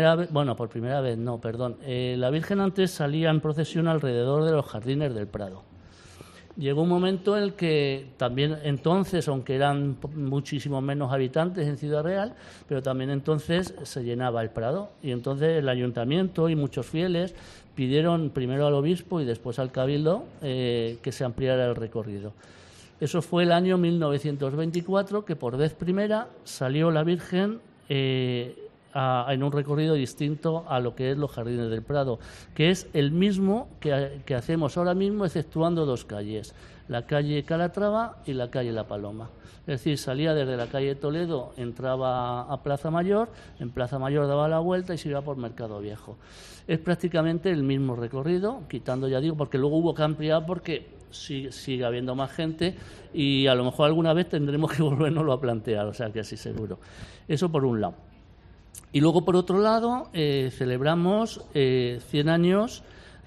la Virgen antes salía en procesión alrededor de los jardines del Prado. Llegó un momento en el que también entonces, aunque eran muchísimo menos habitantes en Ciudad Real, pero también entonces se llenaba el Prado, y entonces el ayuntamiento y muchos fieles pidieron primero al obispo y después al cabildo que se ampliara el recorrido. Eso fue el año 1924, que por vez primera salió la Virgen en un recorrido distinto a lo que es los Jardines del Prado, que es el mismo que hacemos ahora mismo, exceptuando dos calles, la calle Calatrava y la calle La Paloma. Es decir, salía desde la calle Toledo, entraba a Plaza Mayor, en Plaza Mayor daba la vuelta y se iba por Mercado Viejo. Es prácticamente el mismo recorrido, quitando, ya digo, porque luego hubo que ampliar porque sigue habiendo más gente y a lo mejor alguna vez tendremos que volvernoslo a plantear, o sea que así seguro. Eso por un lado. Y luego, por otro lado, celebramos 100 años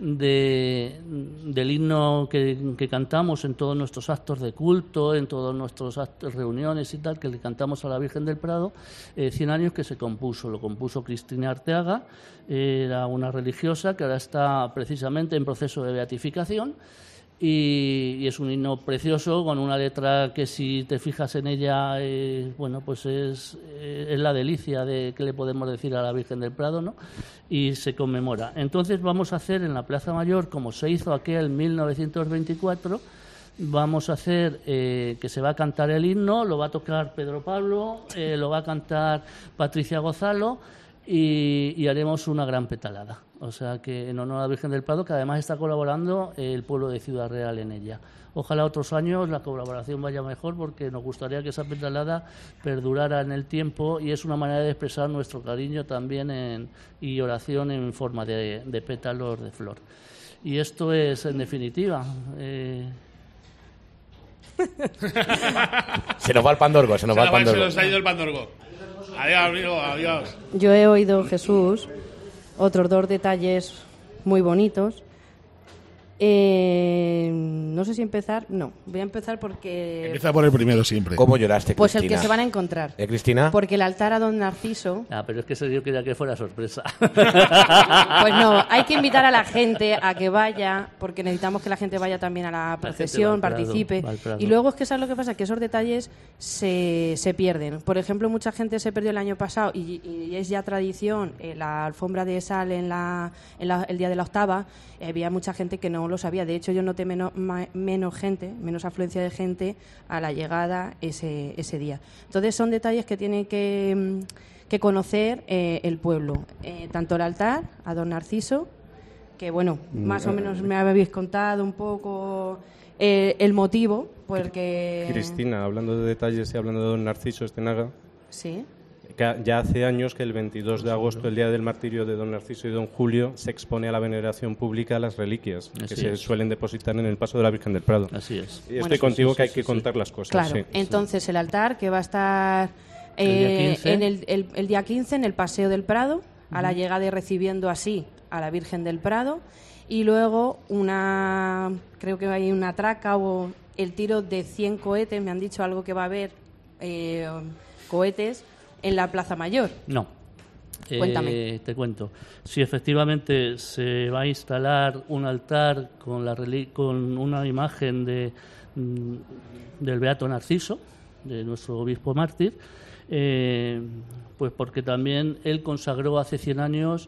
del himno que cantamos en todos nuestros actos de culto, en todos nuestros actos, reuniones y tal, que le cantamos a la Virgen del Prado, 100 años que lo compuso Cristina Arteaga, era una religiosa que ahora está precisamente en proceso de beatificación. Y es un himno precioso, con una letra que, si te fijas en ella, pues es la delicia de que le podemos decir a la Virgen del Prado, ¿no? Y se conmemora. Entonces vamos a hacer en la Plaza Mayor, como se hizo aquel 1924, vamos a hacer que se va a cantar el himno, lo va a tocar Pedro Pablo, lo va a cantar Patricia Gozalo y haremos una gran petalada. O sea que en honor a la Virgen del Prado, que además está colaborando el pueblo de Ciudad Real en ella. Ojalá otros años la colaboración vaya mejor, porque nos gustaría que esa petalada perdurara en el tiempo, y es una manera de expresar nuestro cariño también y oración en forma de pétalos de flor. Y esto es, en definitiva... Se nos va el pandorgo, se nos ha ido el pandorgo. Adiós, amigo, adiós. Yo he oído, Jesús, otros dos detalles muy bonitos, No sé si empezar. No, voy a empezar porque... Empieza por el primero siempre. ¿Cómo lloraste, Pues Cristina? el que se van a encontrar. Cristina? Porque el altar a don Narciso... Pero es que eso yo quería que fuera sorpresa. Pues no, hay que invitar a la gente a que vaya, porque necesitamos que la gente vaya también a la procesión, participe. Y luego es que ¿sabes lo que pasa? Que esos detalles se pierden. Por ejemplo, mucha gente se perdió el año pasado y es ya tradición, la alfombra de sal el día de la octava, había mucha gente que no lo sabía. De hecho, yo noté menos afluencia de gente a la llegada ese día. Entonces son detalles que tiene que conocer el pueblo. Tanto el altar a don Narciso, que bueno, más o menos me habéis contado un poco el motivo, porque... Cristina, hablando de detalles y hablando de don Narciso Estenaga, sí. Ya hace años que el 22 de agosto, el día del martirio de don Narciso y don Julio, se expone a la veneración pública las reliquias que se suelen depositar en el paso de la Virgen del Prado. Así es. Y estoy contigo que hay que contar las cosas. Claro, sí. entonces el altar que va a estar el día 15 en el Paseo del Prado, a la llegada y recibiendo así a la Virgen del Prado, y luego creo que hay una traca o el tiro de 100 cohetes, me han dicho algo que va a haber cohetes en la Plaza Mayor. No. Cuéntame. Te cuento. Sí, efectivamente se va a instalar un altar con una imagen del Beato Narciso, de nuestro obispo mártir, pues porque también él consagró hace 100 años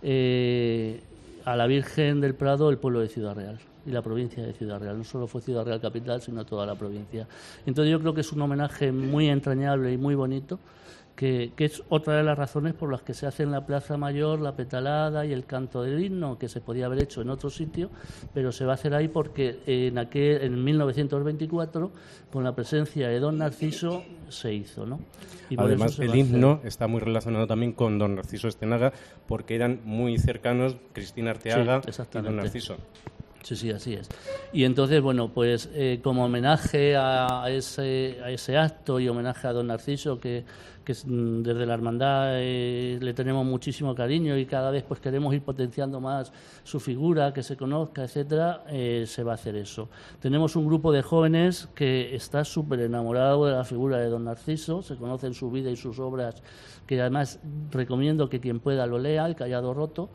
a la Virgen del Prado el pueblo de Ciudad Real y la provincia de Ciudad Real. No solo fue Ciudad Real capital, sino toda la provincia. Entonces yo creo que es un homenaje muy entrañable y muy bonito, que es otra de las razones por las que se hace en la Plaza Mayor la petalada y el canto del himno, que se podía haber hecho en otro sitio, pero se va a hacer ahí porque en 1924, con la presencia de don Narciso, se hizo, ¿no? Y además el himno está muy relacionado también con don Narciso Estenaga, porque eran muy cercanos Cristina Arteaga y don Narciso. Sí, así es. Y entonces, bueno, pues como homenaje a ese acto y homenaje a don Narciso, que desde la hermandad le tenemos muchísimo cariño y cada vez pues queremos ir potenciando más su figura, que se conozca, etcétera, se va a hacer eso. Tenemos un grupo de jóvenes que está súper enamorado de la figura de don Narciso, se conocen su vida y sus obras, que además recomiendo que quien pueda lo lea, El Callado Roto,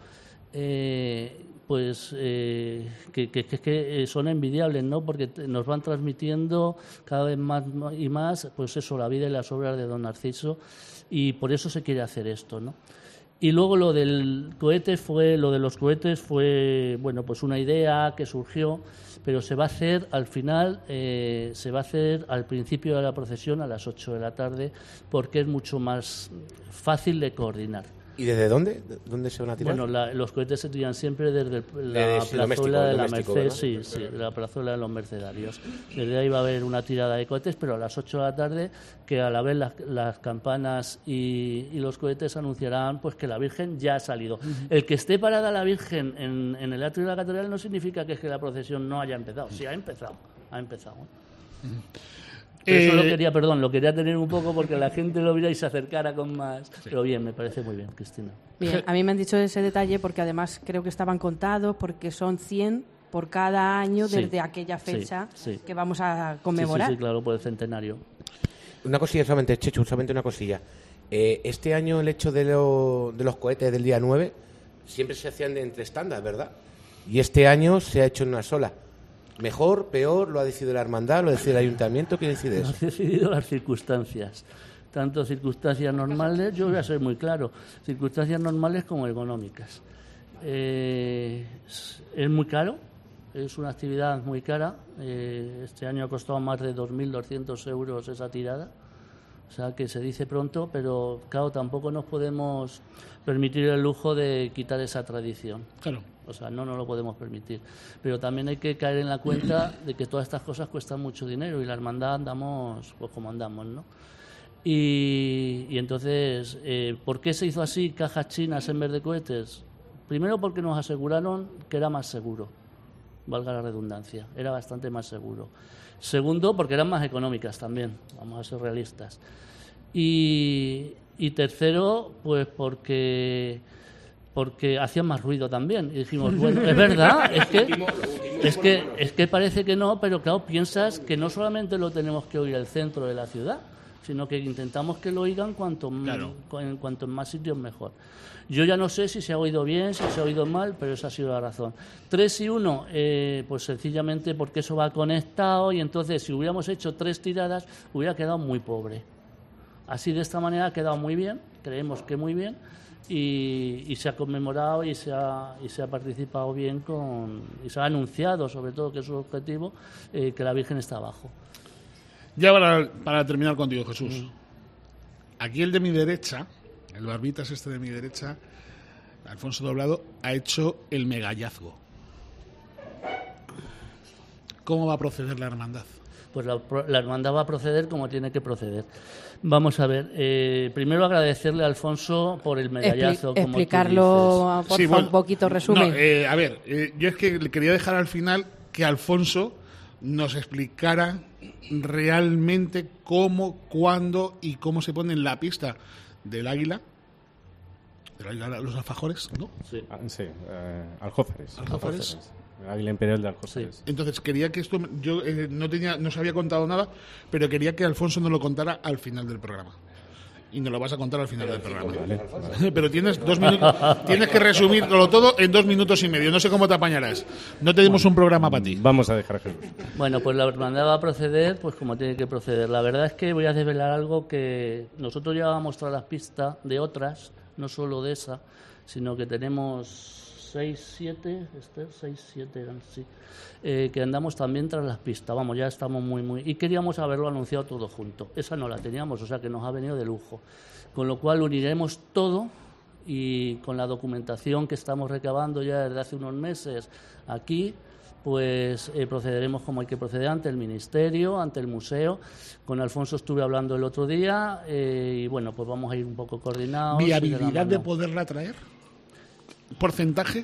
pues que son envidiables, ¿no? Porque nos van transmitiendo cada vez más y más, pues eso, la vida y las obras de don Narciso, y por eso se quiere hacer esto, ¿no? Y luego lo de los cohetes fue, bueno, pues una idea que surgió, pero se va a hacer al final, se va a hacer al principio de la procesión a las 8 de la tarde, porque es mucho más fácil de coordinar. ¿Y desde dónde? ¿Dónde se van a tirar? Bueno, los cohetes se tiran siempre desde la plazuela de la Merced, sí, de la plazuela de los Mercedarios. Desde ahí va a haber una tirada de cohetes, pero a las 8 de la tarde, que a la vez las campanas y los cohetes anunciarán pues que la Virgen ya ha salido. El que esté parada la Virgen en el atrio de la catedral no significa que es que la procesión no haya empezado. Sí, ha empezado. Eso lo quería tener un poco porque la gente lo viera y se acercara con más. Sí. Pero bien, me parece muy bien, Cristina. Bien, a mí me han dicho ese detalle porque además creo que estaban contados, porque son 100 por cada año desde aquella fecha que vamos a conmemorar. Sí, claro, por el centenario. Una cosilla solamente, Chechu, solamente una cosilla. Este año el hecho de los cohetes del día 9 siempre se hacían entre tandas, ¿verdad? Y este año se ha hecho en una sola. ¿Mejor, peor? ¿Lo ha decidido la hermandad? ¿Lo decide el ayuntamiento? ¿Quién decide eso? Lo han decidido las circunstancias. Tanto circunstancias normales, yo voy a ser muy claro, circunstancias normales como económicas. Es muy caro, es una actividad muy cara. Este año ha costado más de 2.200 euros esa tirada. O sea, que se dice pronto, pero claro, tampoco nos podemos permitir el lujo de quitar esa tradición. Claro. O sea, no nos lo podemos permitir. Pero también hay que caer en la cuenta de que todas estas cosas cuestan mucho dinero y la hermandad andamos pues como andamos, ¿no? Y entonces, ¿por qué se hizo así, cajas chinas en vez de cohetes? Primero porque nos aseguraron que era más seguro, valga la redundancia, era bastante más seguro. Segundo, porque eran más económicas también, vamos a ser realistas. Y tercero, pues porque porque hacían más ruido también. Y dijimos, bueno, es verdad, es que parece que no, pero claro, piensas que no solamente lo tenemos que oír el centro de la ciudad, sino que intentamos que lo oigan en cuanto más sitios mejor. Yo ya no sé si se ha oído bien, si se ha oído mal, pero esa ha sido la razón. 3 y 1, pues sencillamente porque eso va conectado y entonces si hubiéramos hecho 3 tiradas hubiera quedado muy pobre. Así de esta manera ha quedado muy bien, creemos que muy bien, y se ha conmemorado y se ha participado bien y se ha anunciado, sobre todo, que es su objetivo, que la Virgen está abajo. Ya para terminar contigo, Jesús. Aquí el de mi derecha, el barbitas de mi derecha, Alfonso Doblado, ha hecho el megallazgo. ¿Cómo va a proceder la hermandad? Pues la hermandad va a proceder como tiene que proceder. Vamos a ver, primero agradecerle a Alfonso por el megallazo. Explicarlo, por favor, un poquito, resumen. Yo es que le quería dejar al final que Alfonso nos explicara realmente cómo, cuándo y cómo se pone en la pista del Águila. Los alfajores, ¿no? Sí, Aljófares. El Águila Imperial de Aljófares. Sí. Entonces quería que esto, yo no se había contado nada, pero quería que Alfonso nos lo contara al final del programa. Y nos lo vas a contar al final del programa. Vale. Pero tienes 2 minutos, tienes que resumirlo todo en 2 minutos y medio. No sé cómo te apañarás. No tenemos un programa para ti. Vamos a dejar a Jesús. Bueno, pues la hermandad va a proceder pues como tiene que proceder. La verdad es que voy a desvelar algo que nosotros ya vamos a mostrar las pistas de otras, no solo de esa, sino que tenemos 6, 7 eran, sí, que andamos también tras las pistas. Vamos, ya estamos muy... Y queríamos haberlo anunciado todo junto. Esa no la teníamos, o sea que nos ha venido de lujo. Con lo cual uniremos todo y con la documentación que estamos recabando ya desde hace unos meses aquí, pues procederemos como hay que proceder ante el Ministerio, ante el Museo. Con Alfonso estuve hablando el otro día y bueno, pues vamos a ir un poco coordinados. ¿Viabilidad de poderla traer? ¿Porcentaje?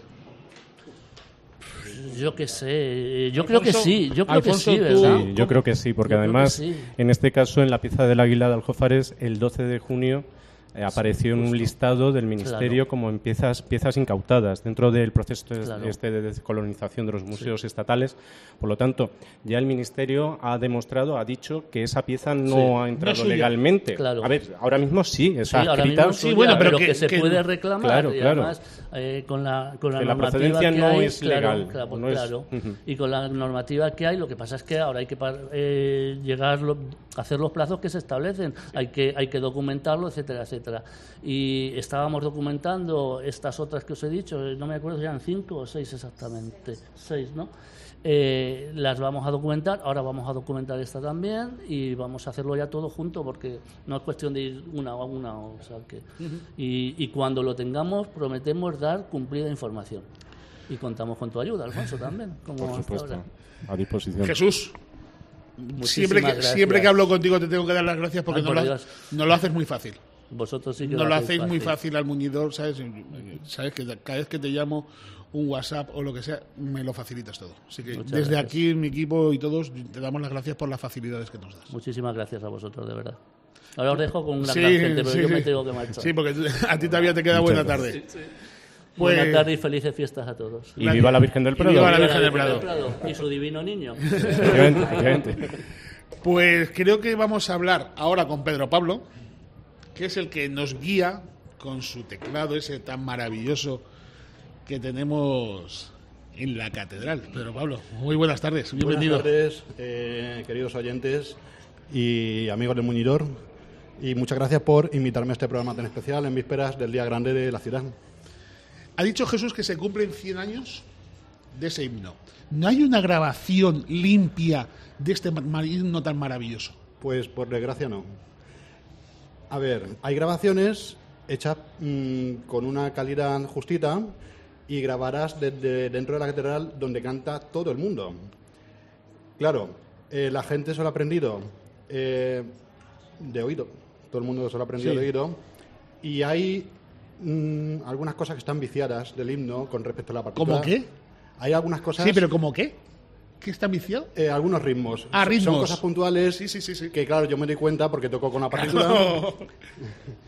Yo qué sé, yo creo que sí, ¿verdad? Sí, yo creo que sí, porque además, en este caso, en la pieza del Águila de Aljófares, el 12 de junio apareció en un listado del Ministerio como en piezas incautadas dentro del proceso de descolonización de los museos estatales. Por lo tanto, ya el Ministerio ha dicho que esa pieza no ha entrado legalmente. Claro. A ver, ahora mismo sí, está escrita. Pero que se puede reclamar. Y además, con la normativa que no hay, es legal. Y con la normativa que hay, lo que pasa es que ahora hay que hacer los plazos que se establecen. Hay que documentarlo, etcétera, etcétera. Y estábamos documentando estas otras que os he dicho, no me acuerdo si eran 5 o 6 exactamente, 6, ¿no? Las vamos a documentar, ahora vamos a documentar esta también y vamos a hacerlo ya todo junto porque no es cuestión de ir una a una, o sea que y cuando lo tengamos prometemos dar cumplida información y contamos con tu ayuda, Alfonso, también, como por supuesto, ahora. A disposición. Jesús, siempre que hablo contigo te tengo que dar las gracias porque no lo haces muy fácil. Vosotros sí que no lo hacéis muy fácil al muñidor, ¿sabes? Sabes que cada vez que te llamo un WhatsApp o lo que sea, me lo facilitas todo. Así que muchas desde gracias. Aquí, mi equipo y todos, te damos las gracias por las facilidades que nos das. Muchísimas gracias a vosotros, de verdad. Ahora os dejo con una gran gente, pero yo me tengo que marchar. Sí, porque a ti todavía te queda buena tarde. Sí. Buena tarde y felices fiestas a todos. Y viva la Virgen del Prado. Viva la Virgen del Prado. Y su divino niño. Efectivamente. Pues creo que vamos a hablar ahora con Pedro Pablo, que es el que nos guía con su teclado ese tan maravilloso que tenemos en la catedral. Pedro Pablo, muy buenas tardes, bienvenido. Buenas tardes, queridos oyentes y amigos del Muñidor, y muchas gracias por invitarme a este programa tan especial en vísperas del Día Grande de la ciudad. Ha dicho Jesús que se cumplen 100 años de ese himno. ¿No hay una grabación limpia de este himno tan maravilloso? Pues por desgracia no. A ver, hay grabaciones hechas con una calidad justita y grabarás desde dentro de la catedral donde canta todo el mundo. Claro, la gente se lo ha aprendido de oído. Todo el mundo se lo ha aprendido de oído. Y hay algunas cosas que están viciadas del himno con respecto a la partitura. ¿Cómo qué? Hay algunas cosas... Sí, pero ¿cómo qué? ¿Qué está viciado? Algunos ritmos. Ritmos. Son cosas puntuales sí. que, claro, yo me doy cuenta porque toco con la partitura.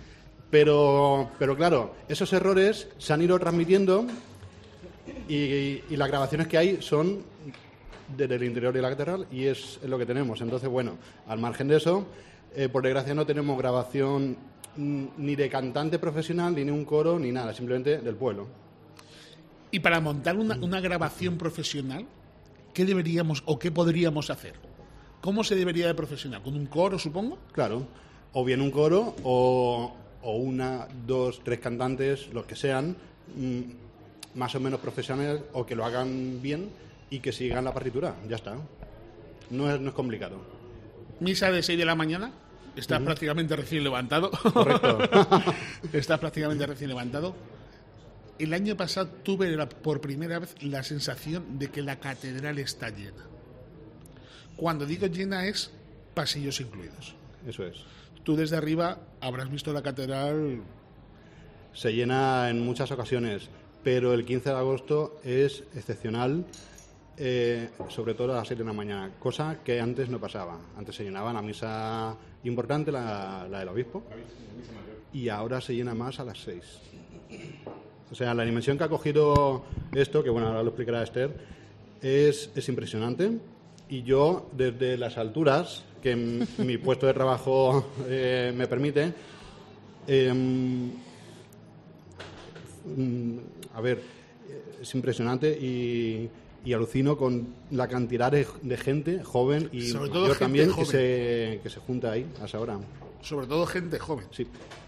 Pero claro, esos errores se han ido transmitiendo y las grabaciones que hay son desde el interior de la catedral y es lo que tenemos. Entonces, bueno, al margen de eso, por desgracia no tenemos grabación ni de cantante profesional, ni de un coro, ni nada, simplemente del pueblo. Y para montar una grabación profesional, ¿qué deberíamos o qué podríamos hacer? ¿Cómo se debería de profesional? ¿Con un coro, supongo? Claro, o bien un coro o una, dos, tres cantantes, los que sean, más o menos profesionales o que lo hagan bien y que sigan la partitura, ya está. No es complicado. Misa de 6 de la mañana, estás prácticamente recién levantado. Correcto. Estás prácticamente recién levantado. El año pasado tuve por primera vez la sensación de que la catedral está llena. Cuando digo llena es pasillos incluidos. Eso es. Tú desde arriba habrás visto la catedral. Se llena en muchas ocasiones, pero el 15 de agosto es excepcional, sobre todo a las 7 de la mañana, cosa que antes no pasaba. Antes se llenaba la misa importante, la del obispo, y ahora se llena más a las 6. O sea, la dimensión que ha cogido esto, que bueno, ahora lo explicará Esther, es impresionante. Y yo, desde las alturas, que mi puesto de trabajo me permite, a ver, es impresionante y alucino con la cantidad de gente joven y yo también que se junta ahí a esa hora. Sobre todo gente joven. Sí.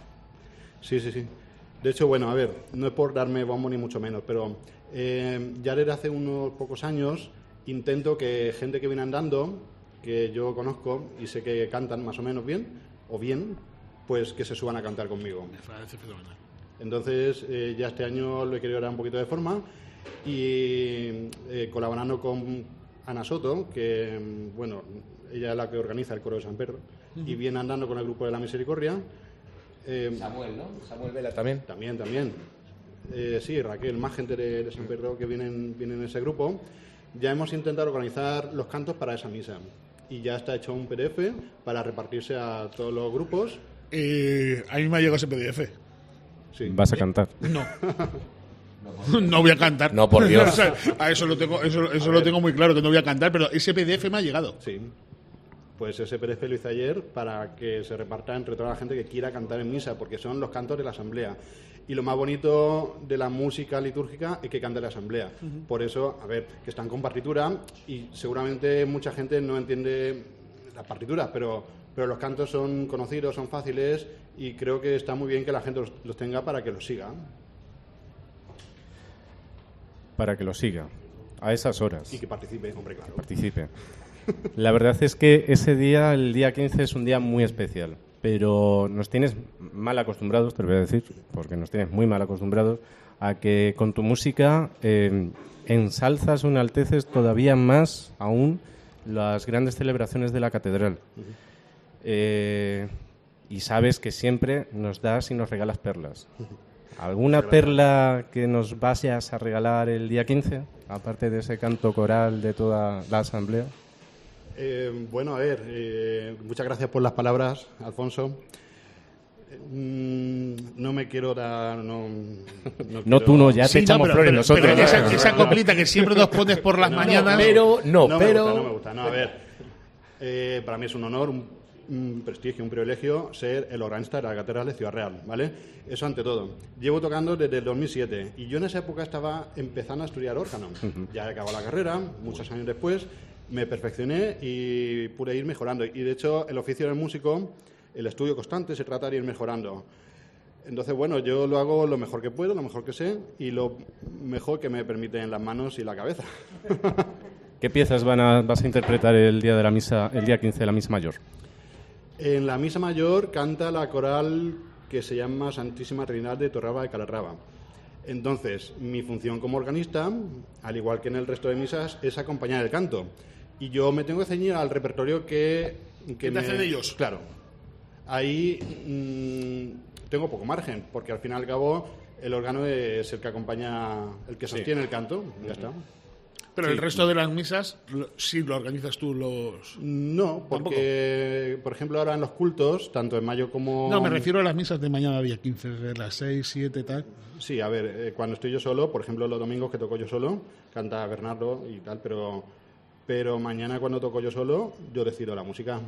De hecho, bueno, a ver, no es por darme bombo ni mucho menos, pero ya desde hace unos pocos años intento que gente que viene andando, que yo conozco y sé que cantan más o menos bien, pues que se suban a cantar conmigo. Me parece fenomenal. Entonces, ya este año lo he querido dar un poquito de forma y colaborando con Ana Soto, que, bueno, ella es la que organiza el coro de San Pedro, y viene andando con el grupo de la Misericordia. Samuel, ¿no? Samuel Vela también. También. Sí, Raquel, más gente de San Pedro que vienen en ese grupo. Ya hemos intentado organizar los cantos para esa misa y ya está hecho un PDF para repartirse a todos los grupos. A mí me ha llegado ese PDF. Sí. ¿Vas a cantar? No. No voy a cantar. No, por Dios. O sea, eso lo tengo muy claro, que no voy a cantar, pero ese PDF me ha llegado. Sí. Pues ese PDF lo hice ayer para que se reparta entre toda la gente que quiera cantar en misa, porque son los cantos de la asamblea. Y lo más bonito de la música litúrgica es que canta la asamblea. Por eso, a ver, que están con partitura y seguramente mucha gente no entiende las partituras, pero los cantos son conocidos, son fáciles y creo que está muy bien que la gente los tenga para que los siga. Para que los siga, a esas horas. Y que participe, hombre, claro. Que participe. La verdad es que ese día, el día 15, es un día muy especial, pero nos tienes mal acostumbrados, te lo voy a decir, porque nos tienes muy mal acostumbrados a que con tu música ensalzas o enalteces todavía más aún las grandes celebraciones de la catedral. Y sabes que siempre nos das y nos regalas perlas. ¿Alguna perla que nos vayas a regalar el día 15, aparte de ese canto coral de toda la asamblea? Bueno, a ver, muchas gracias por las palabras, Alfonso. No me quiero dar... No, tú no, ya te echamos flores nosotros. Pero esa coplita que siempre nos pones por las mañanas... No me gusta. No, a ver, para mí es un honor, un prestigio, un privilegio ser el organista de la Catedral de Ciudad Real, ¿vale? Eso ante todo. Llevo tocando desde el 2007 y yo en esa época estaba empezando a estudiar órgano. Ya he acabado la carrera, muchos años después, me perfeccioné y pude ir mejorando. Y de hecho, el oficio del músico, el estudio constante, se trata de ir mejorando. Entonces, bueno, yo lo hago lo mejor que puedo, lo mejor que sé y lo mejor que me permiten las manos y la cabeza. ¿Qué piezas vas a interpretar el día de la misa, el día 15 de la misa mayor? En la misa mayor canta la coral que se llama Santísima Trinidad de Torralba de Calatrava. Entonces, mi función como organista, al igual que en el resto de misas, es acompañar el canto. Y yo me tengo que ceñir al repertorio que ¿Qué te hacen ellos? Claro. Ahí tengo poco margen, porque al fin y al cabo el órgano es el que acompaña, el que sostiene el canto. Ya está. Pero Sí. el resto de las misas sí lo organizas tú los... No, porque, por ejemplo, ahora en los cultos, tanto en mayo como... No, me refiero a las misas de mañana día 15, de las 6, 7, tal. Sí, a ver, cuando estoy yo solo, por ejemplo, los domingos que toco yo solo, canta Bernardo y tal, pero mañana cuando toco yo solo, yo decido la música.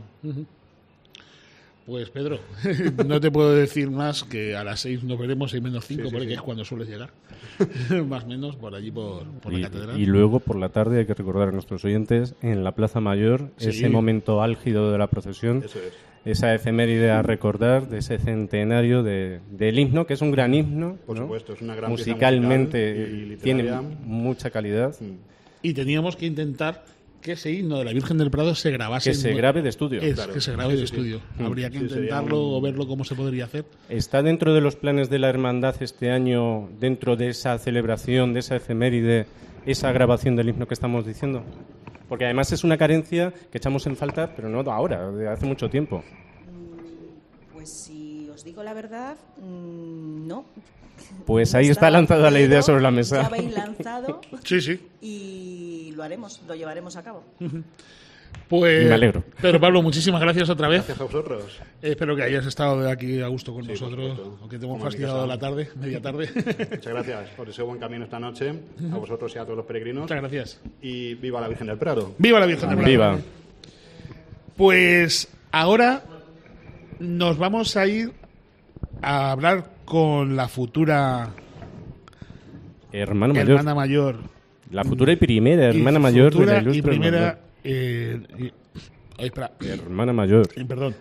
Pues Pedro, no te puedo decir más que a las 6 nos veremos, 6 menos 5, Sí, sí, porque sí. es cuando sueles llegar. Más o menos, por allí, por la catedral. Y luego por la tarde hay que recordar a nuestros oyentes en la Plaza Mayor Sí. ese momento álgido de la procesión, Eso es. esa efeméride a recordar de ese centenario del himno, que es un gran himno, Por ¿no? supuesto, es una gran pieza musicalmente musical y tiene literaria. mucha calidad. Y teníamos que intentar que ese himno de la Virgen del Prado se grabase. Que se grabe de estudio. Claro. Que se grabe Sí, de sí, estudio. sí. Habría que Sí, sería intentarlo un- o verlo cómo se podría hacer. ¿Está dentro de los planes de la hermandad este año, dentro de esa celebración, de esa efeméride, esa grabación del himno que estamos diciendo? Porque además es una carencia que echamos en falta, pero no ahora, de hace mucho tiempo. Pues si os digo la verdad, no. Pues No ahí está estaba, lanzada la idea pero sobre la mesa. Ya habéis lanzado Sí, sí. y lo haremos, lo llevaremos a cabo. Pues, Me alegro. Pedro Pablo, muchísimas gracias otra vez. Gracias a vosotros. Espero que hayas estado aquí a gusto con Sí, por nosotros, supuesto. aunque te hemos Como en mi fastidiado casa. la tarde, media tarde. Muchas gracias por ese buen camino esta noche, a vosotros y a todos los peregrinos. Muchas gracias. Y viva la Virgen del Prado. ¡Viva la Virgen del Prado! Viva. Pues ahora nos vamos a ir a hablar con la futura Hermana mayor. hermana mayor. La futura y primera hermana Y mayor de futura la y ilustre primera. hermandad. Ay, espera. Hermana mayor. Perdón.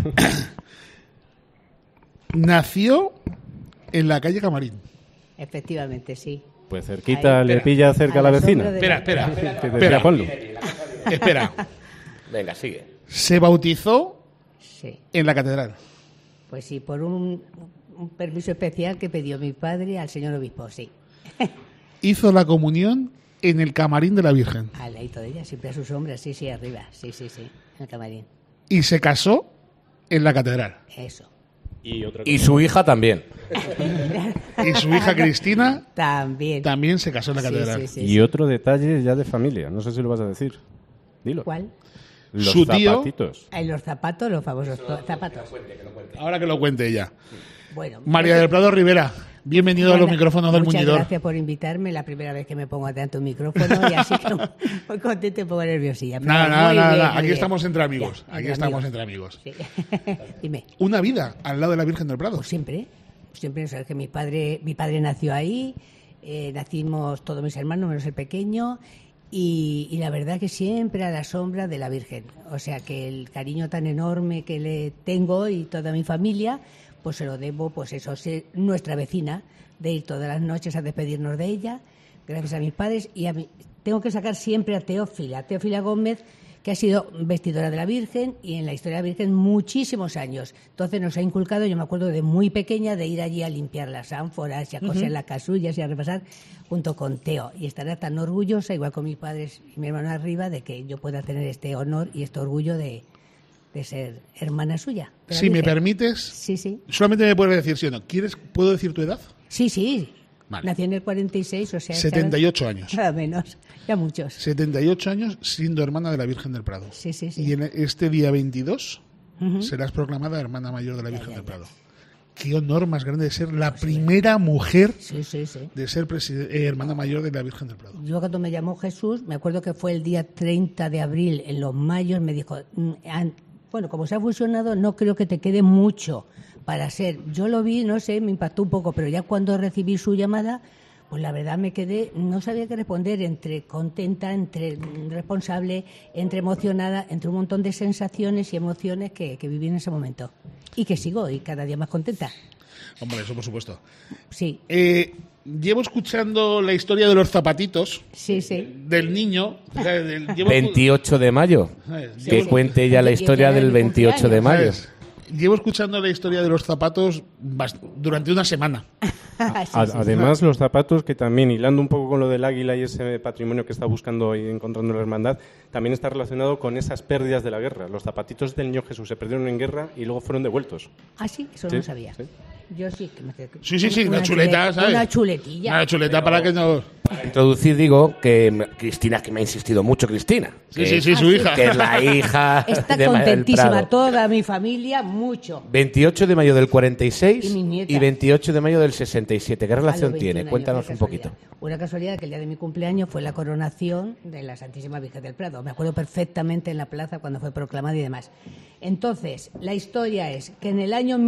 Nació en la calle Camarín. Efectivamente, sí. Pues cerquita Ahí, le espera. pilla cerca A a la la vecina. sombra de Espera. Que decía Juanlu. Espera. Venga, sigue. Se bautizó Sí. en la catedral. Pues sí, por un permiso especial que pidió mi padre al señor obispo, sí. Hizo la comunión en el camarín de la Virgen. Al ladito de ella, siempre a su sombra, sí, sí, arriba. Sí, sí, sí, en el camarín. Y se casó en la catedral. Eso. Y su hija también. Y su hija Cristina También. también se casó en la Sí, catedral. sí, sí, Y sí. otro detalle ya de familia, no sé si lo vas a decir. Dilo. ¿Cuál? Los Su tío- zapatitos. En los zapatos, los famosos zapatos. Ahora que lo cuente ella. Bueno. María del Prado Rivera, bienvenido a los Bueno, micrófonos del muchas Muñidor. gracias por invitarme. La primera vez que me pongo ante un micrófono y así que muy contenta y un poco nerviosilla. pero Nada, muy nada, bien, nada. muy Aquí bien. estamos entre amigos. Ya, Aquí estamos entre amigos. Sí. Dime. Una vida al lado de la Virgen del Prado. Pues siempre, o sea, que mi padre nació ahí, nacimos todos mis hermanos menos el pequeño y la verdad que siempre a la sombra de la Virgen. O sea que el cariño tan enorme que le tengo y toda mi familia, pues se lo debo, pues eso, ser nuestra vecina, de ir todas las noches a despedirnos de ella, gracias a mis padres y a mí. Tengo que sacar siempre a Teófila Gómez, que ha sido vestidora de la Virgen y en la historia de la Virgen muchísimos años. Entonces nos ha inculcado, yo me acuerdo de muy pequeña, de ir allí a limpiar las ánforas y a coser las casullas y a repasar junto con Teo. Y estará tan orgullosa, igual con mis padres y mi hermano arriba, de que yo pueda tener este honor y este orgullo de ser hermana suya. de la Si me Virgen. permites, Sí, sí. solamente me puedes decir si o no. ¿Puedo decir tu edad? Sí, sí. Vale. Nací en el 46, o sea... 78 años. Nada menos. Ya muchos. 78 años siendo hermana de la Virgen del Prado. Sí, sí, sí. Y en este día 22 Ujú. serás proclamada hermana mayor de la Virgen del Prado. Qué honor más grande de ser la primera mujer Sí, sí, sí. de ser hermana mayor de la Virgen del Prado. Yo cuando me llamó Jesús, me acuerdo que fue el día 30 de abril, en los mayos, me dijo, bueno, como se ha fusionado, no creo que te quede mucho para ser. Yo lo vi, no sé, me impactó un poco, pero ya cuando recibí su llamada, pues la verdad me quedé, no sabía qué responder, entre contenta, entre responsable, entre emocionada, entre un montón de sensaciones y emociones que viví en ese momento. Y que sigo, y cada día más contenta. Hombre, eso por supuesto. Sí. Llevo escuchando la historia de los zapatitos. Sí, sí. Del niño. O sea, 28 de mayo. Sí, Que sí. cuente ella la historia del 28 de mayo. ¿Sabes? Llevo escuchando la historia de los zapatos durante una semana. Además, los zapatos, que también, hilando un poco con lo del águila y ese patrimonio que está buscando y encontrando la hermandad, también está relacionado con esas pérdidas de la guerra. Los zapatitos del Niño Jesús se perdieron en guerra y luego fueron devueltos. Ah, sí, eso Sí, no lo sabía. sí. Yo sí. Que me Sí, una chuleta, ¿sabes? Una chuletilla. Una chuleta para que no... Introducir, digo, que Cristina, que me ha insistido mucho, Cristina. Sí, su hija. Que es la hija Está de Manuel contentísima, Prado. toda mi familia, mucho. 28 de mayo del 46 Y mi nieta. y 28 de mayo del 67. ¿Qué relación 21 tiene? años, Cuéntanos una un poquito. Una casualidad que el día de mi cumpleaños fue la coronación de la Santísima Virgen del Prado. Me acuerdo perfectamente en la plaza cuando fue proclamada y demás. Entonces, la historia es que en el año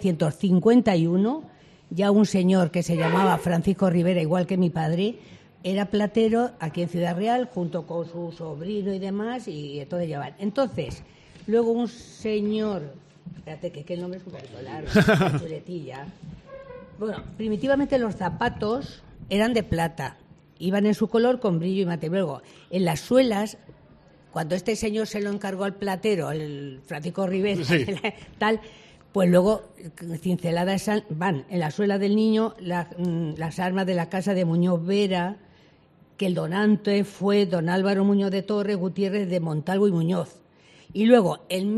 1751, ya un señor que se llamaba Francisco Rivera, igual que mi padre, era platero aquí en Ciudad Real, junto con su sobrino y demás, y todo llevaban. Entonces, luego un señor, espérate que el nombre es un poquito largo, una chuletilla. Bueno, primitivamente los zapatos eran de plata, iban en su color con brillo y mate. Luego, en las suelas, cuando este señor se lo encargó al platero, el Francisco Rivera, Sí. tal, pues luego cinceladas van en la suela del niño las armas de la casa de Muñoz Vera, que el donante fue don Álvaro Muñoz de Torres Gutiérrez de Montalvo y Muñoz. Y luego, en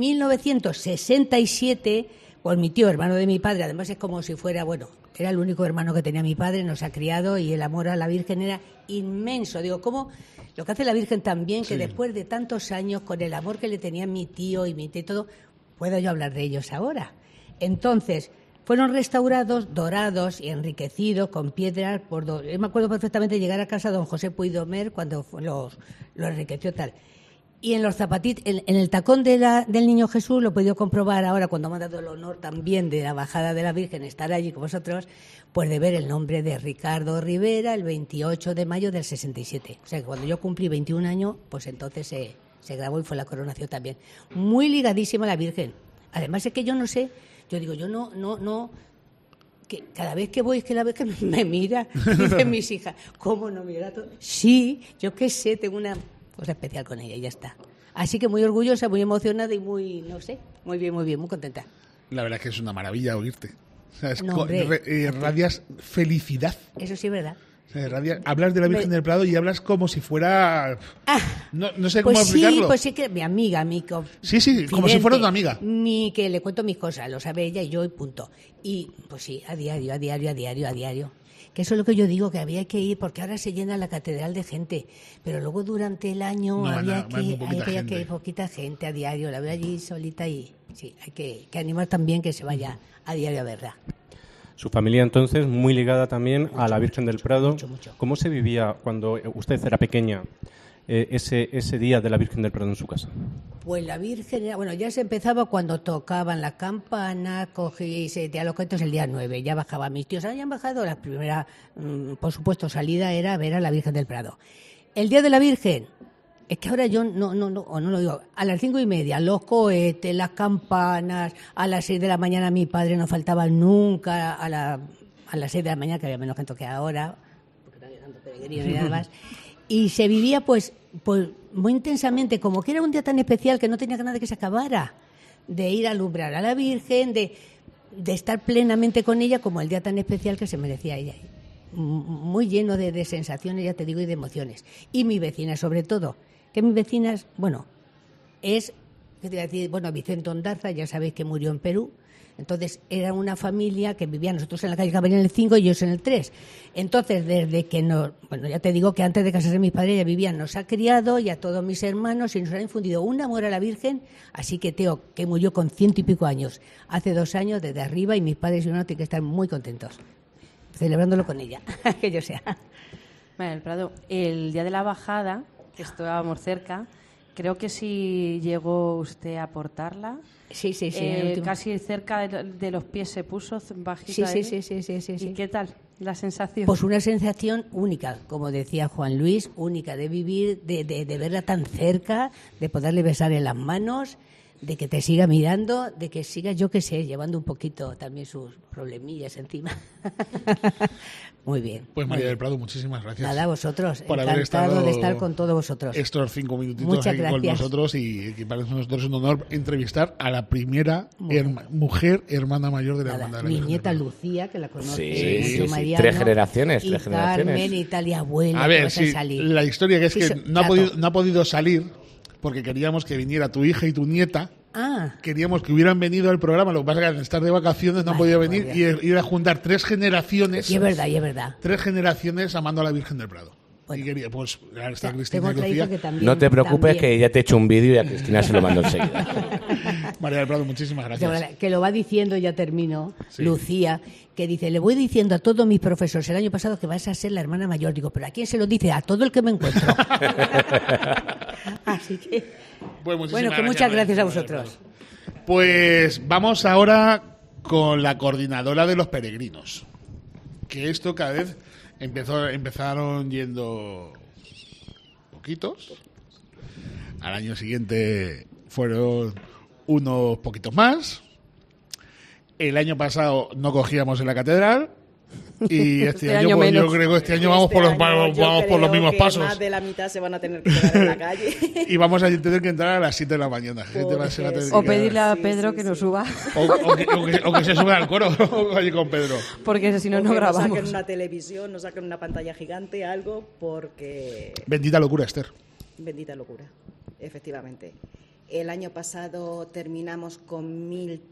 1967, pues mi tío, hermano de mi padre, además es como si fuera, bueno, era el único hermano que tenía mi padre, nos ha criado y el amor a la Virgen era inmenso. Digo, ¿cómo? Lo que hace la Virgen también, que después de tantos años, con el amor que le tenía mi tío y mi tía y todo, puedo yo hablar de ellos ahora. Entonces, fueron restaurados, dorados y enriquecidos con piedras. Yo me acuerdo perfectamente de llegar a casa de don José Puigdomer cuando los enriqueció tal. Y en los zapatitos, en el tacón del Niño Jesús, lo he podido comprobar ahora cuando me ha dado el honor también de la bajada de la Virgen, estar allí con vosotros, pues de ver el nombre de Ricardo Rivera el 28 de mayo del 67. O sea que cuando yo cumplí 21 años, pues entonces se grabó y fue la coronación también. Muy ligadísima a la Virgen. Además es que yo no sé, yo digo, yo no, que cada vez que voy es que la Virgen me mira, dicen mis hijas, ¿cómo no mira todo? Sí, yo qué sé, tengo una cosa especial con ella y ya está. Así que muy orgullosa, muy emocionada y muy, no sé, muy bien, muy contenta. La verdad es que es una maravilla oírte. O sea, No, hombre. radias felicidad. Eso sí es verdad. O sea, hablas de la Virgen del Prado y hablas como si fuera... No sé cómo Pues explicarlo. sí, pues sí que mi amiga, mi Sí, como si fuera tu amiga. Que le cuento mis cosas, lo sabe ella y yo y punto. Y pues sí, a diario. Que eso es lo que yo digo, que había que ir, porque ahora se llena la catedral de gente, pero luego durante el año había que ir poquita gente a diario, la veo allí solita y sí, hay que animar también que se vaya a diario a verla. Su familia entonces muy ligada también a la Virgen del Prado. Mucho. ¿Cómo se vivía cuando usted era pequeña ese día de la Virgen del Prado en su casa? Pues la Virgen, ya se empezaba cuando tocaban las campanas, ya los cuentos el día 9, ya bajaban mis tíos, habían bajado, la primera, por supuesto, salida era ver a la Virgen del Prado. El día de la Virgen, es que ahora yo no lo digo, a las 5:30, los cohetes, las campanas, a las 6 de la mañana mi padre no faltaba nunca, a las 6 de la mañana, que había menos gente que ahora, porque no había tanto peregrino y nada más, y se vivía pues muy intensamente, como que era un día tan especial que no tenía ganas de que se acabara, de ir a alumbrar a la Virgen, de estar plenamente con ella como el día tan especial que se merecía ella. Muy lleno de sensaciones, ya te digo, y de emociones. Y mi vecina, sobre todo, que mis vecinas, ¿qué te iba a decir? Vicente Ondarza, ya sabéis que murió en Perú. Entonces, era una familia que vivía nosotros en la calle Cabrera en el 5 y ellos en el 3. Entonces, desde que ya te digo que antes de casarse mis padres ya vivían, nos ha criado y a todos mis hermanos y nos han infundido un amor a la Virgen. Así que Teo, que murió con 100 y pico años, hace 2 años, desde arriba, y mis padres y uno tienen que estar muy contentos, celebrándolo con ella, que yo sea. Bueno, el Prado, el día de la bajada, que estábamos cerca, creo que sí llegó usted a portarla. Sí. Casi cerca de los pies se puso, bajita. Sí. ¿Y qué tal la sensación? Pues una sensación única, como decía Juan Luis, única de vivir, de verla tan cerca, de poderle besar en las manos, de que te siga mirando, de que siga, yo qué sé, llevando un poquito también sus problemillas encima. Muy bien. Pues María del Prado, muchísimas gracias. Nada, vosotros. Por Encantado de estar con todos vosotros. Estos 5 minutitos Muchas aquí gracias. con nosotros, y que para nosotros es un honor entrevistar a la primera mujer hermana mayor de la Hermandad. Mi nieta Lucía, que la conoce mucho, Sí. Mariano. 3 generaciones. Carmen y tal, y abuela. A ver, sí, la historia que es que no ha podido salir porque queríamos que viniera tu hija y tu nieta. Ah. Queríamos que hubieran venido al programa, lo que pasa es que al estar de vacaciones no han podido venir y ir a juntar 3 generaciones. Y es verdad. 3 generaciones amando a la Virgen del Prado. Y quería, pues, está Cristina y Lucía. No te preocupes, que ya te he hecho un vídeo y a Cristina se lo mando enseguida. María del Prado, muchísimas gracias. Que lo va diciendo, ya termino, Sí. Lucía, que dice, le voy diciendo a todos mis profesores el año pasado que vas a ser la hermana mayor. Digo, ¿pero a quién se lo dice? A todo el que me encuentro. Así que... Pues bueno, que muchas gracias a vosotros. Pues vamos ahora con la coordinadora de los peregrinos. Que esto cada vez empezaron yendo poquitos. Al año siguiente fueron unos poquitos más. El año pasado no cogíamos en la catedral. Y este año pues, yo creo que este año vamos por los mismos pasos. Más de la mitad se van a tener que quedar en la calle. Y vamos a tener que entrar a las 7 de la mañana. O pedirle a Pedro que nos suba. O que se suba al coro allí con Pedro. Porque si no, no Nos grabamos. saquen una televisión, nos saquen una pantalla gigante, algo, porque... Bendita locura, Esther. Bendita locura, efectivamente. El año pasado terminamos con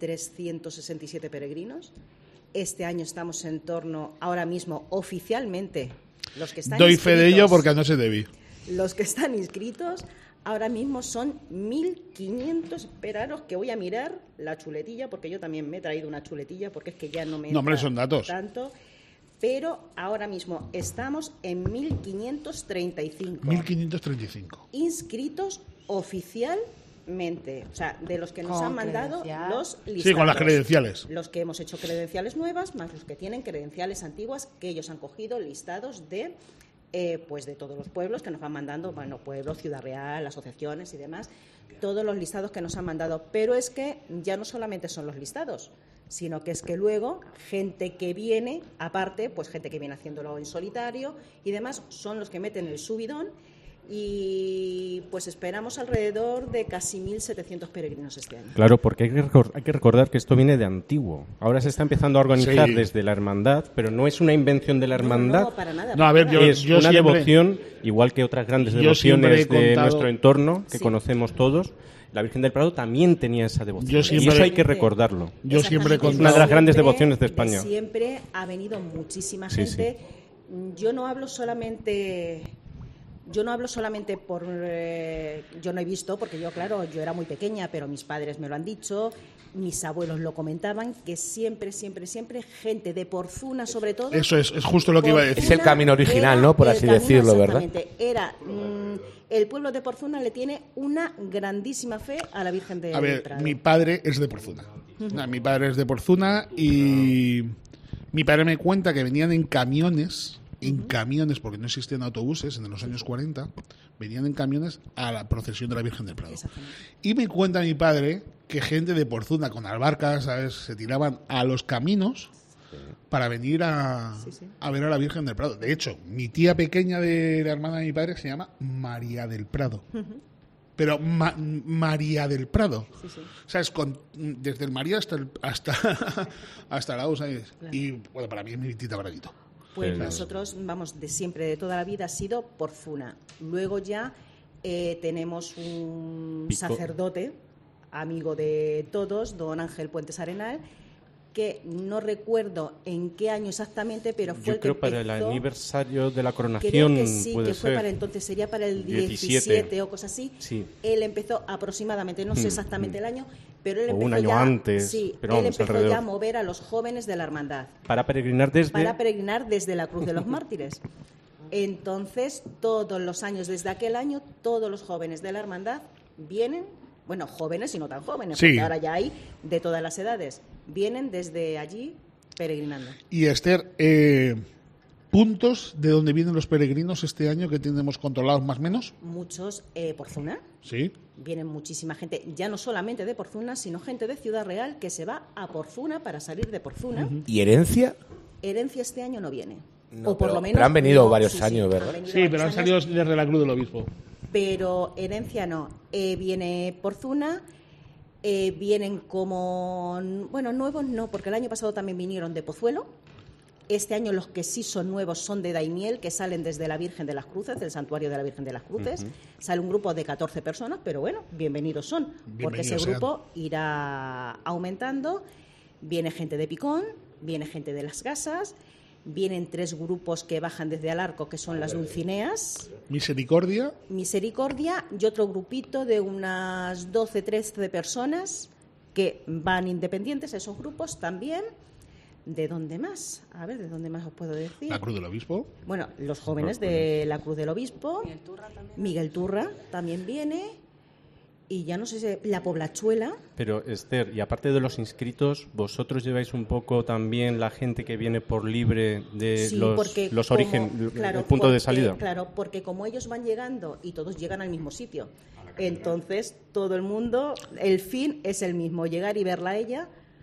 1.367 peregrinos. Este año estamos en torno, ahora mismo, oficialmente, los que están Doy inscritos, fe de ello porque anoche debí. Los que están inscritos ahora mismo son 1.500. Esperaros que voy a mirar la chuletilla, porque yo también me he traído una chuletilla, porque es que ya no me No, hombre, entra son datos. tanto. Pero ahora mismo estamos en 1.535. 1.535. Inscritos oficialmente, o sea, de los que nos Con han mandado credencial. los listados. Sí, con las credenciales. Los que hemos hecho credenciales nuevas, más los que tienen credenciales antiguas, que ellos han cogido listados de pues de todos los pueblos que nos van mandando, bueno, pueblos, Ciudad Real, asociaciones y demás, todos los listados que nos han mandado. Pero es que ya no solamente son los listados, sino que es que luego gente que viene, aparte, pues gente que viene haciéndolo en solitario y demás, son los que meten el subidón. Y pues esperamos alrededor de casi 1.700 peregrinos este año. Claro, porque hay que recordar que esto viene de antiguo. Ahora se está empezando a organizar Sí. desde la hermandad, pero no es una invención de la hermandad. No, para nada. No, a ver, es yo una siempre- devoción, igual que otras grandes yo siempre devociones he de contado- nuestro entorno, que Sí. conocemos todos. La Virgen del Prado también tenía esa devoción. Yo Y siempre- eso hay que recordarlo. Yo siempre he Exactamente. Es una de las grandes Siempre- devociones de España. Siempre ha venido muchísima Sí, gente. Yo no hablo solamente por... yo no he visto, porque yo, claro, yo era muy pequeña, pero mis padres me lo han dicho, mis abuelos lo comentaban, que siempre, gente de Porzuna, sobre todo... Eso es justo lo que iba a decir. Es el camino original, era ¿no? Por el así camino, decirlo, ¿verdad? exactamente. El pueblo de Porzuna le tiene una grandísima fe a la Virgen de A ver, Prado. mi padre es de Porzuna. Mi padre es de Porzuna y mi padre me cuenta que venían en camiones, porque no existían autobuses en los años 40, venían en camiones a la procesión de la Virgen del Prado. Y me cuenta mi padre que gente de Porzuna con albarcas, ¿sabes?, se tiraban a los caminos para venir a ver a la Virgen del Prado. De hecho, mi tía pequeña de la hermana de mi padre se llama María del Prado. Pero María del Prado. ¿Sabes? Desde el María hasta la U, ¿sabes? Y bueno, para mí es mi tita Braguito. Pues nosotros, vamos, de siempre, de toda la vida ha sido Porzuna. Luego ya tenemos un sacerdote, amigo de todos, don Ángel Puentes Arenal, que no recuerdo en qué año exactamente, pero fue Yo el que creo para el empezó. aniversario de la Creo coronación que sí, puede que fue ser. para entonces, sería para el 17 17 o cosas así. Sí. Él empezó aproximadamente, no sé exactamente el año, pero él O empezó un año ya, antes, sí, pero él vamos, empezó alrededor. ya a mover a los jóvenes de la hermandad Para peregrinar desde la Cruz de los Mártires. Entonces, todos los años, desde aquel año, todos los jóvenes de la hermandad vienen, bueno, jóvenes y no tan jóvenes, Sí. porque ahora ya hay de todas las edades, vienen desde allí peregrinando. Y Esther, puntos de donde vienen los peregrinos este año que tenemos controlados más o menos. Muchos Porzuna, Sí. vienen muchísima gente, ya no solamente de Porzuna, sino gente de Ciudad Real que se va a Porzuna para salir de Porzuna. ¿Y herencia? Herencia este año no viene. No, o por pero- lo menos pero han venido no, varios sí, años, sí, ¿verdad? han venido Sí, varios pero han años. salido desde la Cruz del Obispo. Pero herencia no. Viene Porzuna, vienen como... Bueno, nuevos no, porque el año pasado también vinieron de Pozuelo. Este año los que sí son nuevos son de Daimiel, que salen desde la Virgen de las Cruces, del Santuario de la Virgen de las Cruces. Sale un grupo de 14 personas, pero bueno, bienvenidos son, porque ese grupo irá aumentando. Viene gente de Picón, viene gente de Las Gasas, vienen 3 grupos que bajan desde Alarco, que son las Dulcineas. Misericordia. Misericordia y otro grupito de unas 12, 13 personas que van independientes, esos grupos también. ¿De dónde más? A ver, ¿de dónde más os puedo decir? La Cruz del Obispo. Bueno, los jóvenes de la Cruz del Obispo. Miguel Turra también viene. Y ya no sé si la Poblachuela. Pero, Esther, y aparte de los inscritos, ¿vosotros lleváis un poco también la gente que viene por libre de Sí, los orígenes, claro, el punto de salida? Claro, porque como ellos van llegando y todos llegan al mismo sitio, entonces todo el mundo, el fin es el mismo, llegar y verla a ella.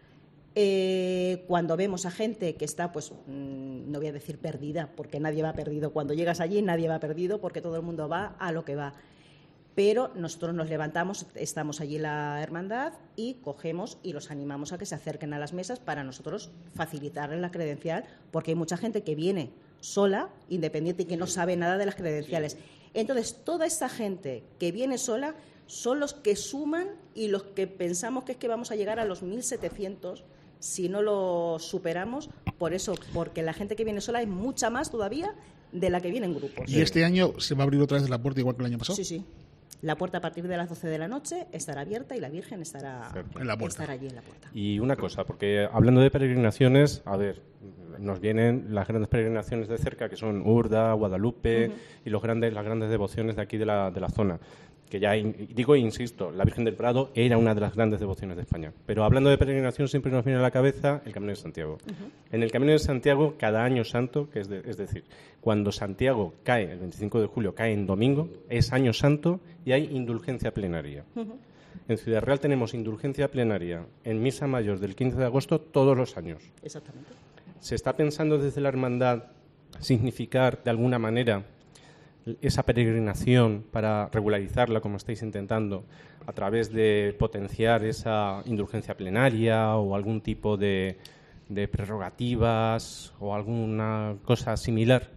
Cuando vemos a gente que está, pues, no voy a decir perdida, porque nadie va perdido. Cuando llegas allí nadie va perdido porque todo el mundo va a lo que va. Pero nosotros nos levantamos, estamos allí en la hermandad y cogemos y los animamos a que se acerquen a las mesas para nosotros facilitarles la credencial, porque hay mucha gente que viene sola, independiente, y que no sabe nada de las credenciales. Entonces, toda esta gente que viene sola son los que suman y los que pensamos que es que vamos a llegar a los 1.700 si no lo superamos, por eso, porque la gente que viene sola es mucha más todavía de la que viene en grupos. ¿Y este año se va a abrir otra vez la puerta igual que el año pasado? Sí, sí. La puerta a partir de las 12 de la noche estará abierta y la Virgen estará allí en la puerta. Y una cosa, porque hablando de peregrinaciones, a ver, nos vienen las grandes peregrinaciones de cerca, que son Urda, Guadalupe y las grandes devociones de aquí de la zona. Que ya digo e insisto, la Virgen del Prado era una de las grandes devociones de España. Pero hablando de peregrinación siempre nos viene a la cabeza el Camino de Santiago. En el Camino de Santiago, cada año santo, es decir, cuando Santiago cae, el 25 de julio, cae en domingo, es año santo y hay indulgencia plenaria. En Ciudad Real tenemos indulgencia plenaria en Misa Mayor del 15 de agosto todos los años. Exactamente. ¿Se está pensando desde la hermandad significar de alguna manera esa peregrinación para regularizarla, como estáis intentando, a través de potenciar esa indulgencia plenaria o algún tipo de prerrogativas o alguna cosa similar?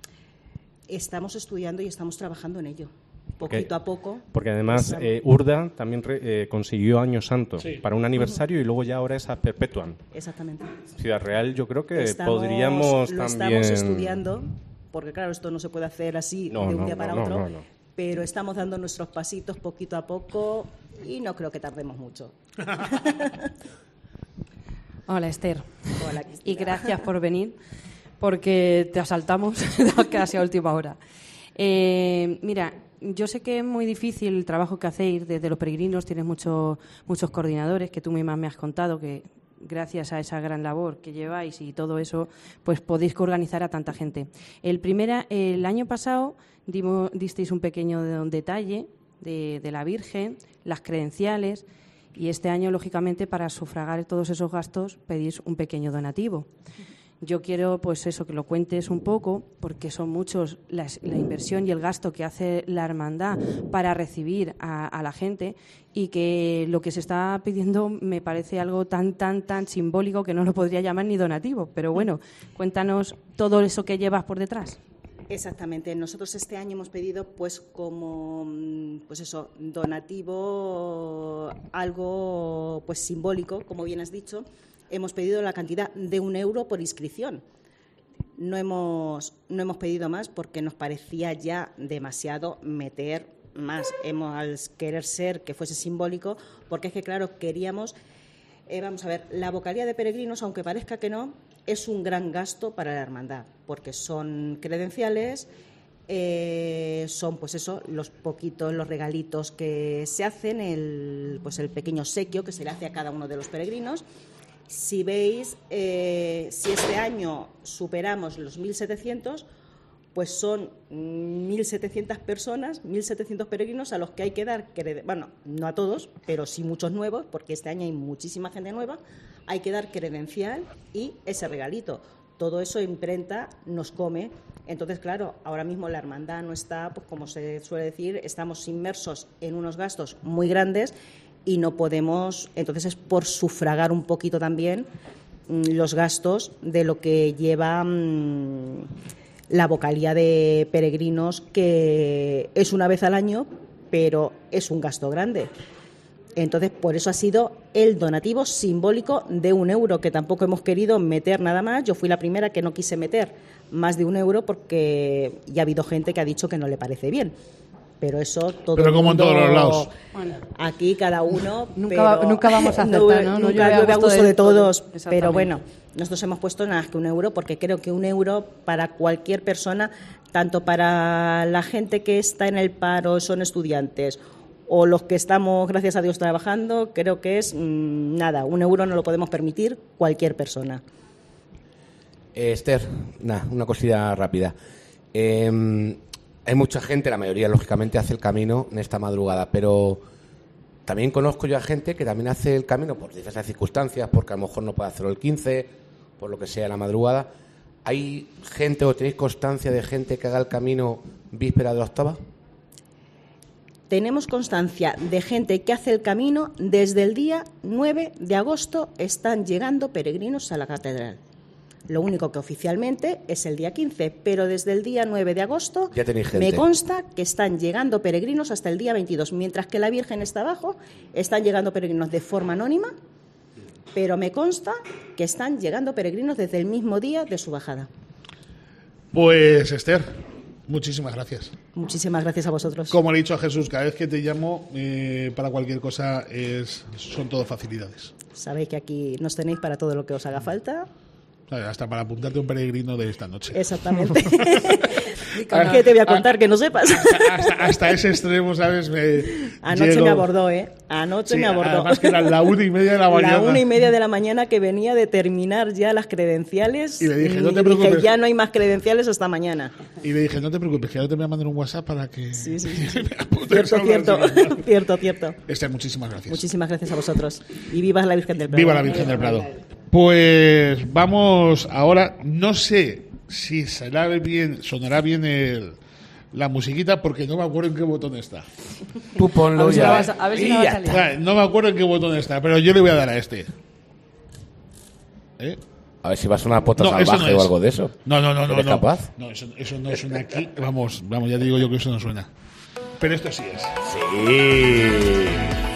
Estamos estudiando y estamos trabajando en ello, poquito a poco. Porque además Urda también consiguió Año Santo para un aniversario y luego ya ahora es a perpetuam. Exactamente. Ciudad Real yo creo que podríamos lo también... estamos estudiando, porque claro, esto no se puede hacer así de un día para otro, pero estamos dando nuestros pasitos poquito a poco y no creo que tardemos mucho. Hola, Esther. Hola, Cristina. Y gracias por venir, porque te asaltamos casi a última hora. Mira, yo sé que es muy difícil el trabajo que hacéis desde los peregrinos, tienes muchos coordinadores que tú misma me has contado que gracias a esa gran labor que lleváis y todo eso, pues podéis organizar a tanta gente. El año pasado disteis un pequeño detalle de la Virgen, las credenciales, y este año, lógicamente, para sufragar todos esos gastos, pedís un pequeño donativo. Yo quiero, pues eso, que lo cuentes un poco, porque son muchos la inversión y el gasto que hace la hermandad para recibir a la gente, y que lo que se está pidiendo me parece algo tan simbólico que no lo podría llamar ni donativo. Pero bueno, cuéntanos todo eso que llevas por detrás. Exactamente. Nosotros este año hemos pedido, pues como, pues eso, donativo, algo pues simbólico, como bien has dicho. Hemos pedido la cantidad de €1 por inscripción. No hemos pedido más porque nos parecía ya demasiado meter más. Al querer ser que fuese simbólico, porque es que, claro, queríamos... vamos a ver, la vocalía de peregrinos, aunque parezca que no, es un gran gasto para la hermandad, porque son credenciales, son, pues eso, los regalitos que se hacen, el pequeño obsequio que se le hace a cada uno de los peregrinos. Si veis, si este año superamos los 1.700, pues son 1.700 personas, 1.700 peregrinos a los que hay que dar, bueno, no a todos, pero sí muchos nuevos, porque este año hay muchísima gente nueva, hay que dar credencial y ese regalito. Todo eso imprenta, nos come. Entonces, claro, ahora mismo la hermandad no está, pues como se suele decir, estamos inmersos en unos gastos muy grandes y no podemos, entonces es por sufragar un poquito también los gastos de lo que lleva la vocalía de peregrinos, que es una vez al año, pero es un gasto grande. Entonces, por eso ha sido el donativo simbólico de €1, que tampoco hemos querido meter nada más. Yo fui la primera que no quise meter más de €1 porque ya ha habido gente que ha dicho que no le parece bien. Pero eso todo. Pero como en todos los lados. Bueno, aquí cada uno. Nunca vamos a aceptar, ¿no? Nunca llueve a gusto de todos. Pero bueno, nosotros hemos puesto nada más que €1 porque creo que €1 para cualquier persona, tanto para la gente que está en el paro, son estudiantes, o los que estamos, gracias a Dios, trabajando, creo que es nada. €1 no lo podemos permitir cualquier persona. Esther, una cosilla rápida. Hay mucha gente, la mayoría lógicamente hace el camino en esta madrugada, pero también conozco yo a gente que también hace el camino por diversas circunstancias, porque a lo mejor no puede hacerlo el 15, por lo que sea la madrugada. ¿Hay gente o tenéis constancia de gente que haga el camino víspera de la octava? Tenemos constancia de gente que hace el camino desde el día 9 de agosto, están llegando peregrinos a la catedral. Lo único que oficialmente es el día 15, pero desde el día 9 de agosto ya tenéis gente. Me consta que están llegando peregrinos hasta el día 22, mientras que la Virgen está abajo, están llegando peregrinos de forma anónima, pero me consta que están llegando peregrinos desde el mismo día de su bajada. Pues Esther, muchísimas gracias. Muchísimas gracias a vosotros. Como le he dicho a Jesús, cada vez que te llamo para cualquier cosa son todo facilidades. Sabéis que aquí nos tenéis para todo lo que os haga falta. Hasta para apuntarte a un peregrino de esta noche. Exactamente. ¿Qué te voy a contar que no sepas? Hasta ese extremo, ¿sabes? Anoche me abordó, Anoche me abordó. Además que era la 1:30 de la mañana. La 1:30 de la mañana, que venía de terminar ya las credenciales. Y le dije, no te preocupes. Dije, ya no hay más credenciales hasta mañana. Y le dije, no te preocupes, que ahora te voy a mandar un WhatsApp para que... Sí. Cierto. Esther, muchísimas gracias. Muchísimas gracias a vosotros. Y viva la Virgen del Prado. Viva la Virgen del Prado. Pues vamos ahora, no sé si sonará bien la musiquita, porque no me acuerdo en qué botón está. Tú ponlo ya. A ver si no va a salir. No me acuerdo en qué botón está, pero yo le voy a dar a este. A ver si va a sonar Pota Salvaje o algo de eso. No. ¿Eres capaz? No, eso no suena aquí. Vamos, ya te digo yo que eso no suena. Pero esto sí es. Sí.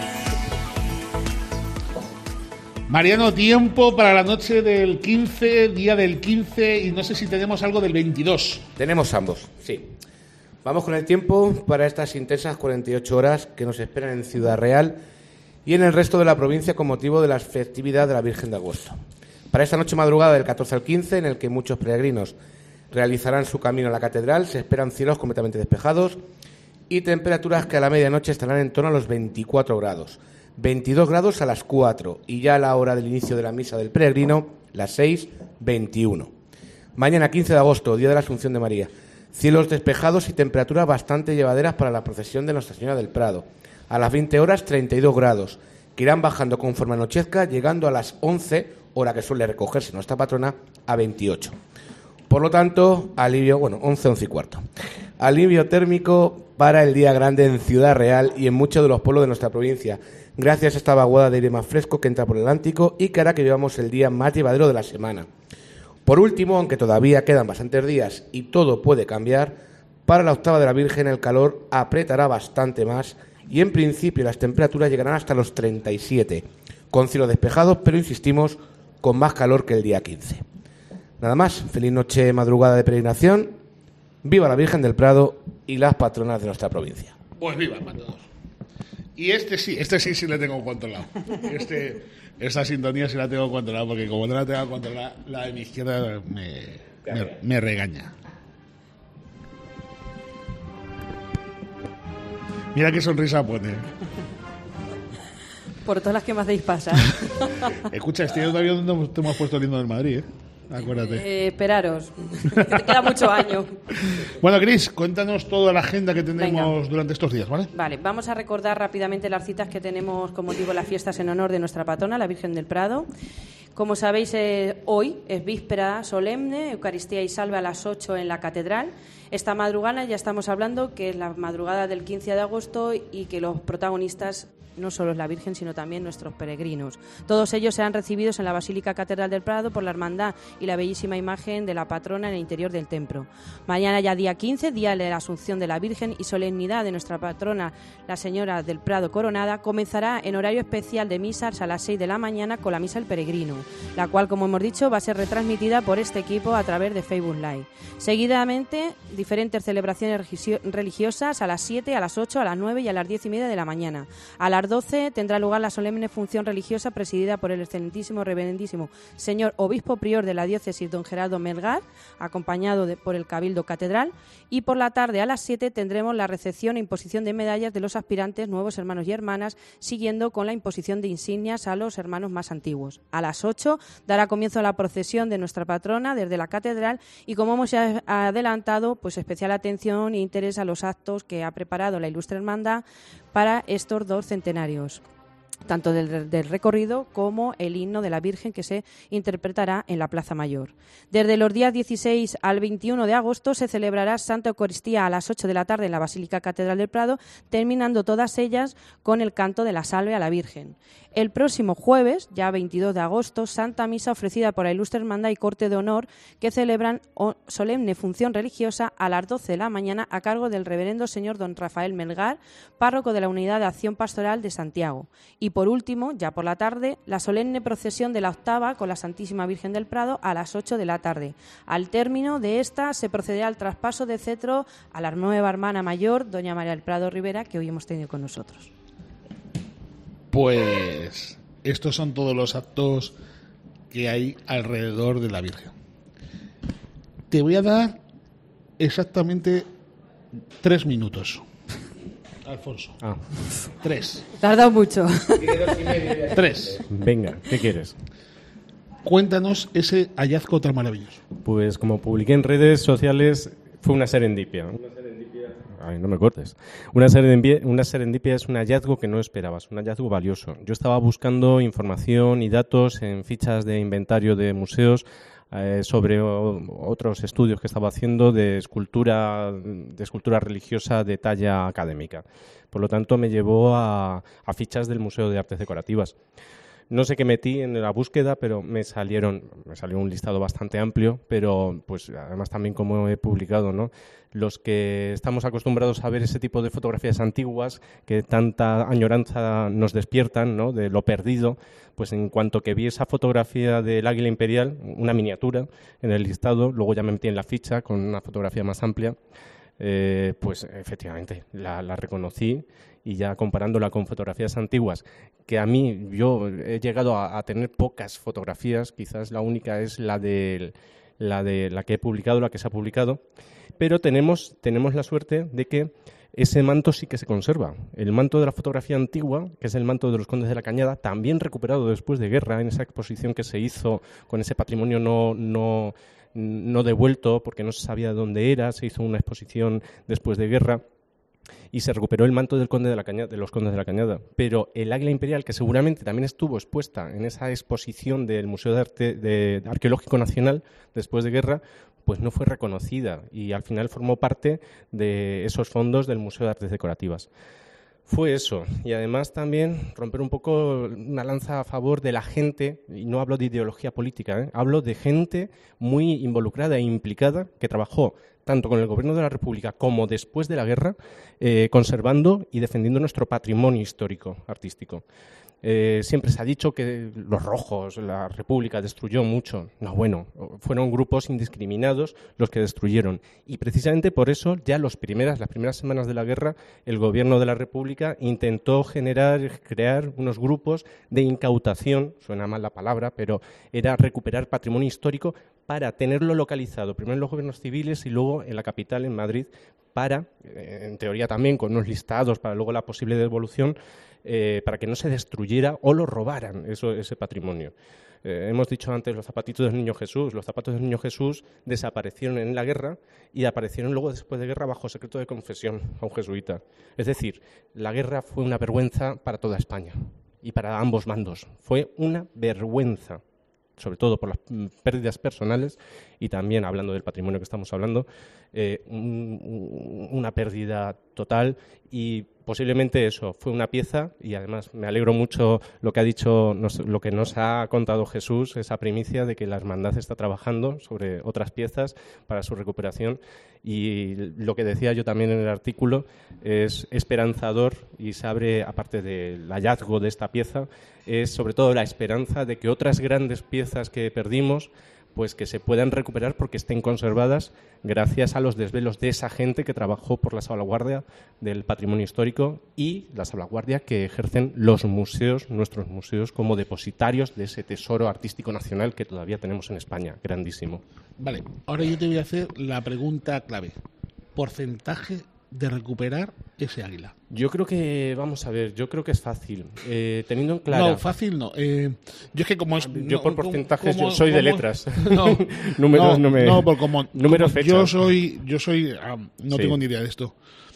Mariano, tiempo para la noche del 15, día del 15, y no sé si tenemos algo del 22. Tenemos ambos, sí. Vamos con el tiempo para estas intensas 48 horas que nos esperan en Ciudad Real y en el resto de la provincia con motivo de la festividad de la Virgen de Agosto. Para esta noche madrugada del 14 al 15, en el que muchos peregrinos realizarán su camino a la catedral, se esperan cielos completamente despejados y temperaturas que a la medianoche estarán en torno a los 24 grados. 22 grados a las 4 y ya a la hora del inicio de la misa del peregrino, las 6:21. Mañana 15 de agosto, día de la Asunción de María. Cielos despejados y temperaturas bastante llevaderas para la procesión de Nuestra Señora del Prado. A las 20 horas, 32 grados, que irán bajando conforme anochezca, llegando a las 11, hora que suele recogerse nuestra patrona, a 28. Por lo tanto, 11:15. Alivio térmico para el día grande en Ciudad Real y en muchos de los pueblos de nuestra provincia, gracias a esta vaguada de aire más fresco que entra por el Atlántico y que hará que vivamos el día más llevadero de la semana. Por último, aunque todavía quedan bastantes días y todo puede cambiar, para la octava de la Virgen el calor apretará bastante más y en principio las temperaturas llegarán hasta los 37, con cielos despejados, pero insistimos, con más calor que el día 15. Nada más, feliz noche madrugada de peregrinación, viva la Virgen del Prado y las patronas de nuestra provincia. Pues viva para todos. Y este sí le tengo controlado. Esta sintonía sí la tengo controlada, porque como no la tengo controlada, la de mi izquierda me regaña. Mira qué sonrisa pone. Por todas las que me hacéis pasar. Escucha, todavía no te hemos puesto el himno del Madrid, ¿eh? Acuérdate. Esperaros, que te queda mucho año. Bueno, Cris, cuéntanos toda la agenda que tenemos durante estos días, ¿vale? Vale, vamos a recordar rápidamente las citas que tenemos con motivo de las fiestas en honor de nuestra patrona, la Virgen del Prado. Como sabéis, hoy es víspera solemne, Eucaristía y Salve a las 8 en la Catedral. Esta madrugada ya estamos hablando que es la madrugada del 15 de agosto y que los protagonistas no solo la Virgen, sino también nuestros peregrinos. Todos ellos serán recibidos en la Basílica Catedral del Prado por la Hermandad y la bellísima imagen de la patrona en el interior del templo. Mañana, ya día 15, día de la Asunción de la Virgen y solemnidad de nuestra patrona, la Señora del Prado Coronada, comenzará en horario especial de misas a las 6 de la mañana con la Misa del Peregrino, la cual, como hemos dicho, va a ser retransmitida por este equipo a través de Facebook Live. Seguidamente, diferentes celebraciones religiosas a las 7, a las 8, a las 9 y a las 10:30 de la mañana. A las 12 tendrá lugar la solemne función religiosa presidida por el excelentísimo, reverendísimo señor obispo prior de la diócesis, don Gerardo Melgar, acompañado por el Cabildo Catedral, y por la tarde a las 7 tendremos la recepción e imposición de medallas de los aspirantes nuevos hermanos y hermanas, siguiendo con la imposición de insignias a los hermanos más antiguos. A las 8 dará comienzo la procesión de nuestra patrona desde la catedral y, como hemos ya adelantado, pues especial atención e interés a los actos que ha preparado la Ilustre Hermandad para estos 2 centenarios, tanto del recorrido como el himno de la Virgen, que se interpretará en la Plaza Mayor. Desde los días 16 al 21 de agosto se celebrará Santa Eucaristía a las 8 de la tarde en la Basílica Catedral del Prado, terminando todas ellas con el canto de la Salve a la Virgen. El próximo jueves, ya 22 de agosto, Santa Misa ofrecida por la Ilustre Hermandad y Corte de Honor, que celebran solemne función religiosa a las 12 de la mañana a cargo del reverendo señor don Rafael Melgar, párroco de la Unidad de Acción Pastoral de Santiago. Y por último, ya por la tarde, la solemne procesión de la octava con la Santísima Virgen del Prado a las 8 de la tarde. Al término de esta se procederá al traspaso de cetro a la nueva hermana mayor, doña María del Prado Rivera, que hoy hemos tenido con nosotros. Pues estos son todos los actos que hay alrededor de la Virgen. Te voy a dar exactamente 3 minutos. Alfonso. 3. Tardado mucho. 3. Venga, ¿qué quieres? Cuéntanos ese hallazgo tan maravilloso. Pues como publiqué en redes sociales, fue una serendipia. Ay, no me cortes. Una serendipia es un hallazgo que no esperabas, un hallazgo valioso. Yo estaba buscando información y datos en fichas de inventario de museos sobre otros estudios que estaba haciendo de escultura religiosa de talla académica. Por lo tanto, me llevó a fichas del Museo de Artes Decorativas. No sé qué metí en la búsqueda, pero me salió un listado bastante amplio, pero pues además también, como he publicado, ¿no?, los que estamos acostumbrados a ver ese tipo de fotografías antiguas que tanta añoranza nos despiertan, ¿no?, de lo perdido, pues en cuanto que vi esa fotografía del Águila Imperial, una miniatura en el listado, luego ya me metí en la ficha con una fotografía más amplia, pues efectivamente la reconocí, y ya comparándola con fotografías antiguas, que a mí yo he llegado a tener pocas fotografías, quizás la única es la que he publicado, la que se ha publicado, pero tenemos la suerte de que ese manto sí que se conserva. El manto de la fotografía antigua, que es el manto de los Condes de la Cañada, también recuperado después de guerra en esa exposición que se hizo con ese patrimonio no devuelto porque no se sabía dónde era, se hizo una exposición después de guerra y se recuperó el manto del Conde de los Condes de la Cañada. Pero el Águila Imperial, que seguramente también estuvo expuesta en esa exposición del Museo de Arte Arqueológico Nacional después de guerra, pues no fue reconocida y al final formó parte de esos fondos del Museo de Artes Decorativas. Fue eso, y además también romper un poco una lanza a favor de la gente, y no hablo de ideología política, hablo de gente muy involucrada e implicada que trabajó tanto con el Gobierno de la República como después de la guerra, conservando y defendiendo nuestro patrimonio histórico artístico. Siempre se ha dicho que los rojos, la República destruyó mucho. No, bueno, fueron grupos indiscriminados los que destruyeron. Y precisamente por eso, ya las primeras semanas de la guerra, el Gobierno de la República intentó crear unos grupos de incautación, suena mal la palabra, pero era recuperar patrimonio histórico para tenerlo localizado, primero en los gobiernos civiles y luego en la capital, en Madrid, para, en teoría también, con unos listados para luego la posible devolución, para que no se destruyera o lo robaran ese patrimonio. Hemos dicho antes los zapatitos del Niño Jesús. Los zapatos del Niño Jesús desaparecieron en la guerra y aparecieron luego, después de guerra, bajo secreto de confesión a un jesuita. Es decir, la guerra fue una vergüenza para toda España y para ambos bandos. Fue una vergüenza, sobre todo por las pérdidas personales y también, hablando del patrimonio que estamos hablando, una pérdida total y posiblemente eso, fue una pieza, y además me alegro mucho lo que ha dicho, lo que nos ha contado Jesús, esa primicia de que la hermandad está trabajando sobre otras piezas para su recuperación, y lo que decía yo también en el artículo es esperanzador, y se abre, aparte del hallazgo de esta pieza, es sobre todo la esperanza de que otras grandes piezas que perdimos pues que se puedan recuperar porque estén conservadas gracias a los desvelos de esa gente que trabajó por la salvaguardia del patrimonio histórico y la salvaguardia que ejercen los museos, nuestros museos, como depositarios de ese tesoro artístico nacional que todavía tenemos en España, grandísimo. Vale, ahora yo te voy a hacer la pregunta clave. Porcentaje de recuperar ese águila. Yo creo que, vamos a ver, yo creo que es fácil. Teniendo en claro... No, fácil no. Yo es que como es... Yo por porcentajes yo soy de letras. No, números no me... No, porque como fechas. yo soy no Sí. tengo ni idea de esto.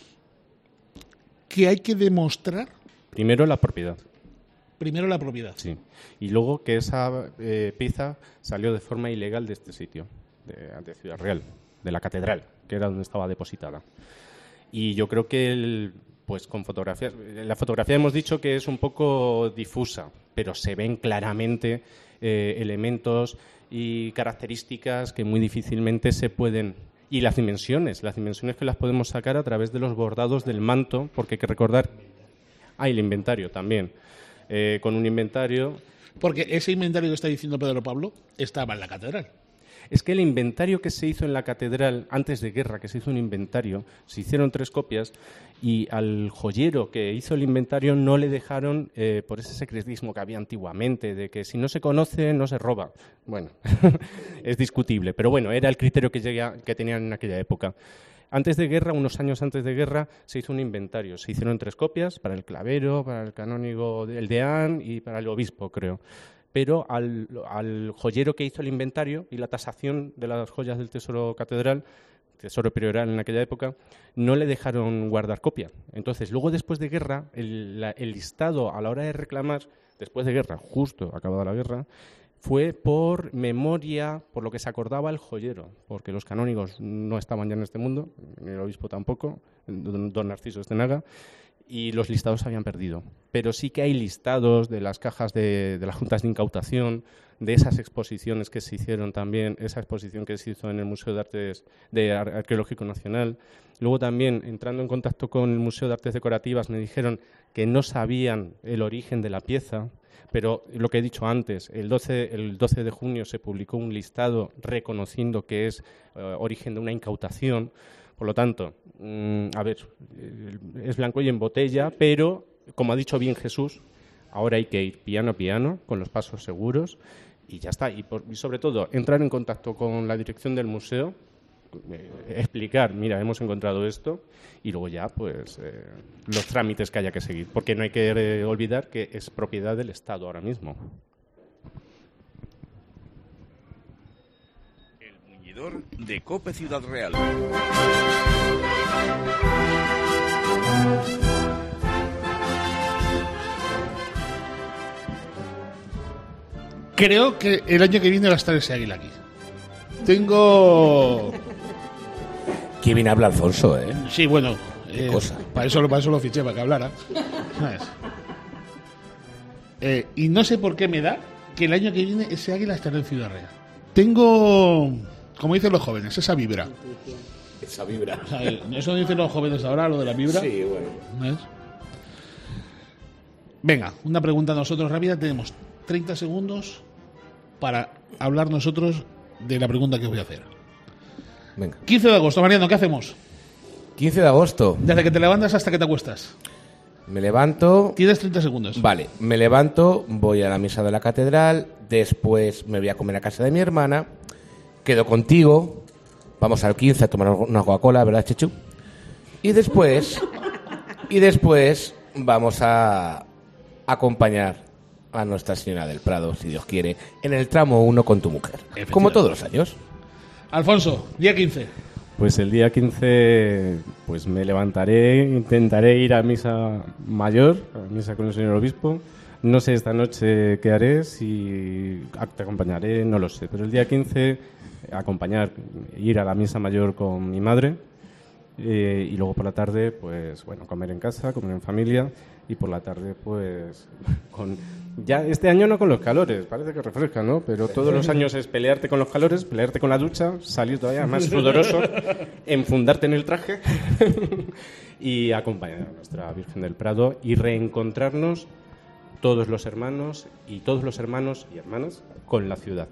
¿Qué hay que demostrar? Primero la propiedad. Primero la propiedad. Sí. Y luego que esa pieza salió de forma ilegal de este sitio, de Ciudad Real, de la catedral, que era donde estaba depositada. Y yo creo que, pues con fotografías, la fotografía hemos dicho que es un poco difusa, pero se ven claramente elementos y características que muy difícilmente se pueden... Y las dimensiones que las podemos sacar a través de los bordados del manto, porque hay que recordar... y el inventario también. Con un inventario... Porque ese inventario que está diciendo Pedro Pablo estaba en la catedral. Es que el inventario que se hizo en la catedral, antes de guerra, que se hizo un inventario, se hicieron 3 copias y al joyero que hizo el inventario no le dejaron, por ese secretismo que había antiguamente, de que si no se conoce, no se roba. Bueno, es discutible, pero bueno, era el criterio que tenían en aquella época. Antes de guerra, unos años antes de guerra, se hizo un inventario. Se hicieron 3 copias para el clavero, para el canónigo del deán y para el obispo, creo. Pero al joyero que hizo el inventario y la tasación de las joyas del tesoro catedral, tesoro prioral en aquella época, no le dejaron guardar copia. Entonces, luego después de guerra, el listado a la hora de reclamar, después de guerra, justo acabada la guerra, fue por memoria, por lo que se acordaba el joyero, porque los canónigos no estaban ya en este mundo, ni el obispo tampoco, don Narciso Estenaga, y los listados se habían perdido. Pero sí que hay listados de las cajas de las juntas de incautación, de esas exposiciones que se hicieron también, esa exposición que se hizo en el Museo de Artes Arqueológico Nacional. Luego también, entrando en contacto con el Museo de Artes Decorativas, me dijeron que no sabían el origen de la pieza, pero lo que he dicho antes, el 12 de junio se publicó un listado reconociendo que es origen de una incautación. Por lo tanto, es blanco y en botella, pero, como ha dicho bien Jesús, ahora hay que ir piano a piano, con los pasos seguros, y ya está. Y sobre todo, entrar en contacto con la dirección del museo, explicar, mira, hemos encontrado esto, y luego ya, pues, los trámites que haya que seguir. Porque no hay que olvidar que es propiedad del Estado ahora mismo. De COPE Ciudad Real. Creo que el año que viene va a estar ese águila aquí. Tengo... Qué bien habla Alfonso, ¿eh? Sí, bueno. Qué cosa. Para eso lo fiché, para que hablara. ¿Sabes? Y no sé por qué me da que el año que viene ese águila estará en Ciudad Real. Tengo... Como dicen los jóvenes, esa vibra. Esa vibra. O sea, eso dicen los jóvenes ahora, lo de la vibra. Sí, bueno. ¿Ves? Venga, una pregunta nosotros rápida. Tenemos 30 segundos para hablar nosotros de la pregunta que os voy a hacer. Venga. 15 de agosto, Mariano, ¿qué hacemos? 15 de agosto. Desde que te levantas hasta que te acuestas. Me levanto... Tienes 30 segundos. Vale, me levanto, voy a la misa de la catedral, después me voy a comer a casa de mi hermana... Quedo contigo, vamos al 15 a tomar una Coca-Cola, ¿verdad, Chechu? Y después vamos a acompañar a Nuestra Señora del Prado, si Dios quiere, en el tramo 1 con tu mujer, como todos los años. Alfonso, día 15. Pues el día 15 pues me levantaré, intentaré ir a misa mayor, a misa con el señor obispo. No sé esta noche qué haré, si te acompañaré, no lo sé, pero el día 15 ir a la misa mayor con mi madre Y luego por la tarde, pues bueno, comer en casa, comer en familia, y por la tarde, pues ya este año no con los calores, parece que refresca, ¿no? Pero todos los años es pelearte con los calores, pelearte con la ducha, salir todavía más sudoroso, enfundarte en el traje y acompañar a nuestra Virgen del Prado y reencontrarnos todos los hermanos y hermanas con la ciudad.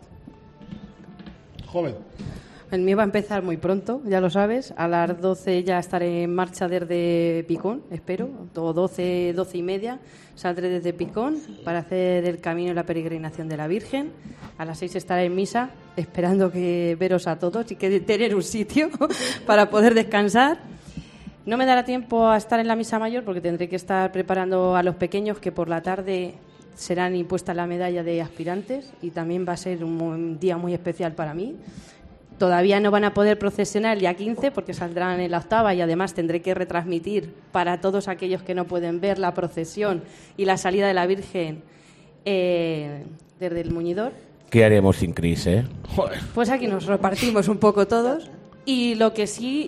Joven. El mío va a empezar muy pronto, ya lo sabes. A las 12 ya estaré en marcha desde Picón, espero. 12 y media saldré desde Picón para hacer el camino y la peregrinación de la Virgen. A las 6 estaré en misa, esperando que veros a todos y que tener un sitio para poder descansar. No me dará tiempo a estar en la misa mayor porque tendré que estar preparando a los pequeños, que por la tarde serán impuestas la medalla de aspirantes, y también va a ser un día muy especial para mí. Todavía no van a poder procesionar el día 15 porque saldrán en la octava, y además tendré que retransmitir para todos aquellos que no pueden ver la procesión y la salida de la Virgen desde el Muñidor. ¿Qué haremos sin Cris, Joder. Pues aquí nos repartimos un poco todos. Y lo que sí,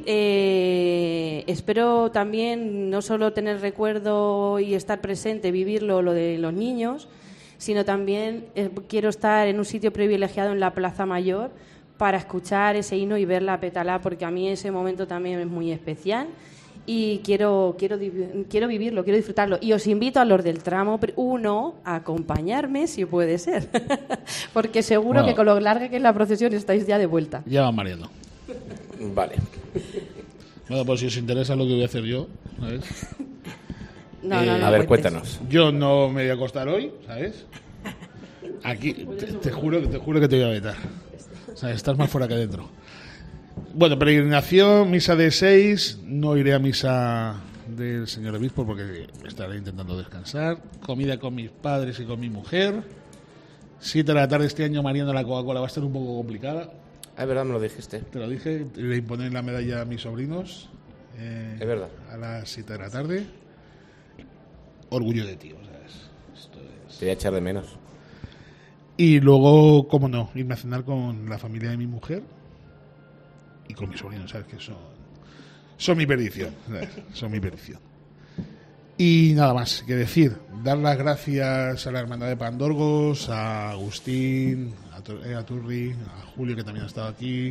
espero también no solo tener recuerdo y estar presente, vivirlo, lo de los niños, sino también quiero estar en un sitio privilegiado en la Plaza Mayor para escuchar ese himno y ver la pétala, porque a mí ese momento también es muy especial y quiero vivirlo, quiero disfrutarlo. Y os invito a los del tramo 1 a acompañarme, si puede ser, porque seguro que con lo larga que es la procesión estáis ya de vuelta. Ya va mareando. Vale. Bueno, pues si os interesa lo que voy a hacer yo, ¿sabes? No, a ver, cuéntanos. Yo no me voy a acostar hoy, ¿sabes? Aquí, te juro que te voy a vetar. O sea, estás más fuera que dentro. Bueno, peregrinación, misa de 6. No iré a misa del señor obispo porque estaré intentando descansar. Comida con mis padres y con mi mujer. 7 de la tarde este año Mariano la Coca-Cola va a estar un poco complicada. Ah, es verdad, me lo dijiste. Te lo dije, le imponer la medalla a mis sobrinos. Es verdad. A las 7 de la tarde. Orgullo de ti, ¿sabes? Esto es... Te voy a echar de menos. Y luego, cómo no, irme a cenar con la familia de mi mujer y con mis sobrinos, ¿sabes? Que son mi perdición, ¿sabes? Son mi perdición. Y nada más que decir, dar las gracias a la Hermandad de Pandorgos, a Agustín, a Turri, a Julio, que también ha estado aquí,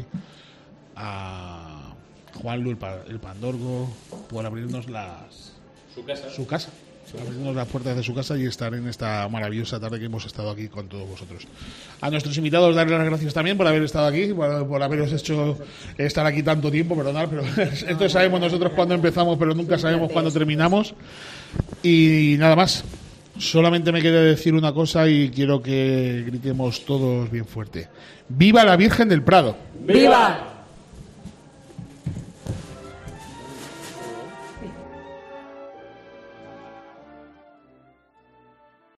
a Juanlu, el Pandorgo, por abrirnos su casa. Abrirnos las puertas de su casa y estar en esta maravillosa tarde que hemos estado aquí con todos vosotros. A nuestros invitados darles las gracias también por haber estado aquí, por haberos hecho estar aquí tanto tiempo, perdonad, pero esto sabemos nosotros cuándo empezamos, pero nunca sabemos cuándo terminamos. Y nada más, solamente me queda decir una cosa y quiero que gritemos todos bien fuerte. ¡Viva la Virgen del Prado! ¡Viva!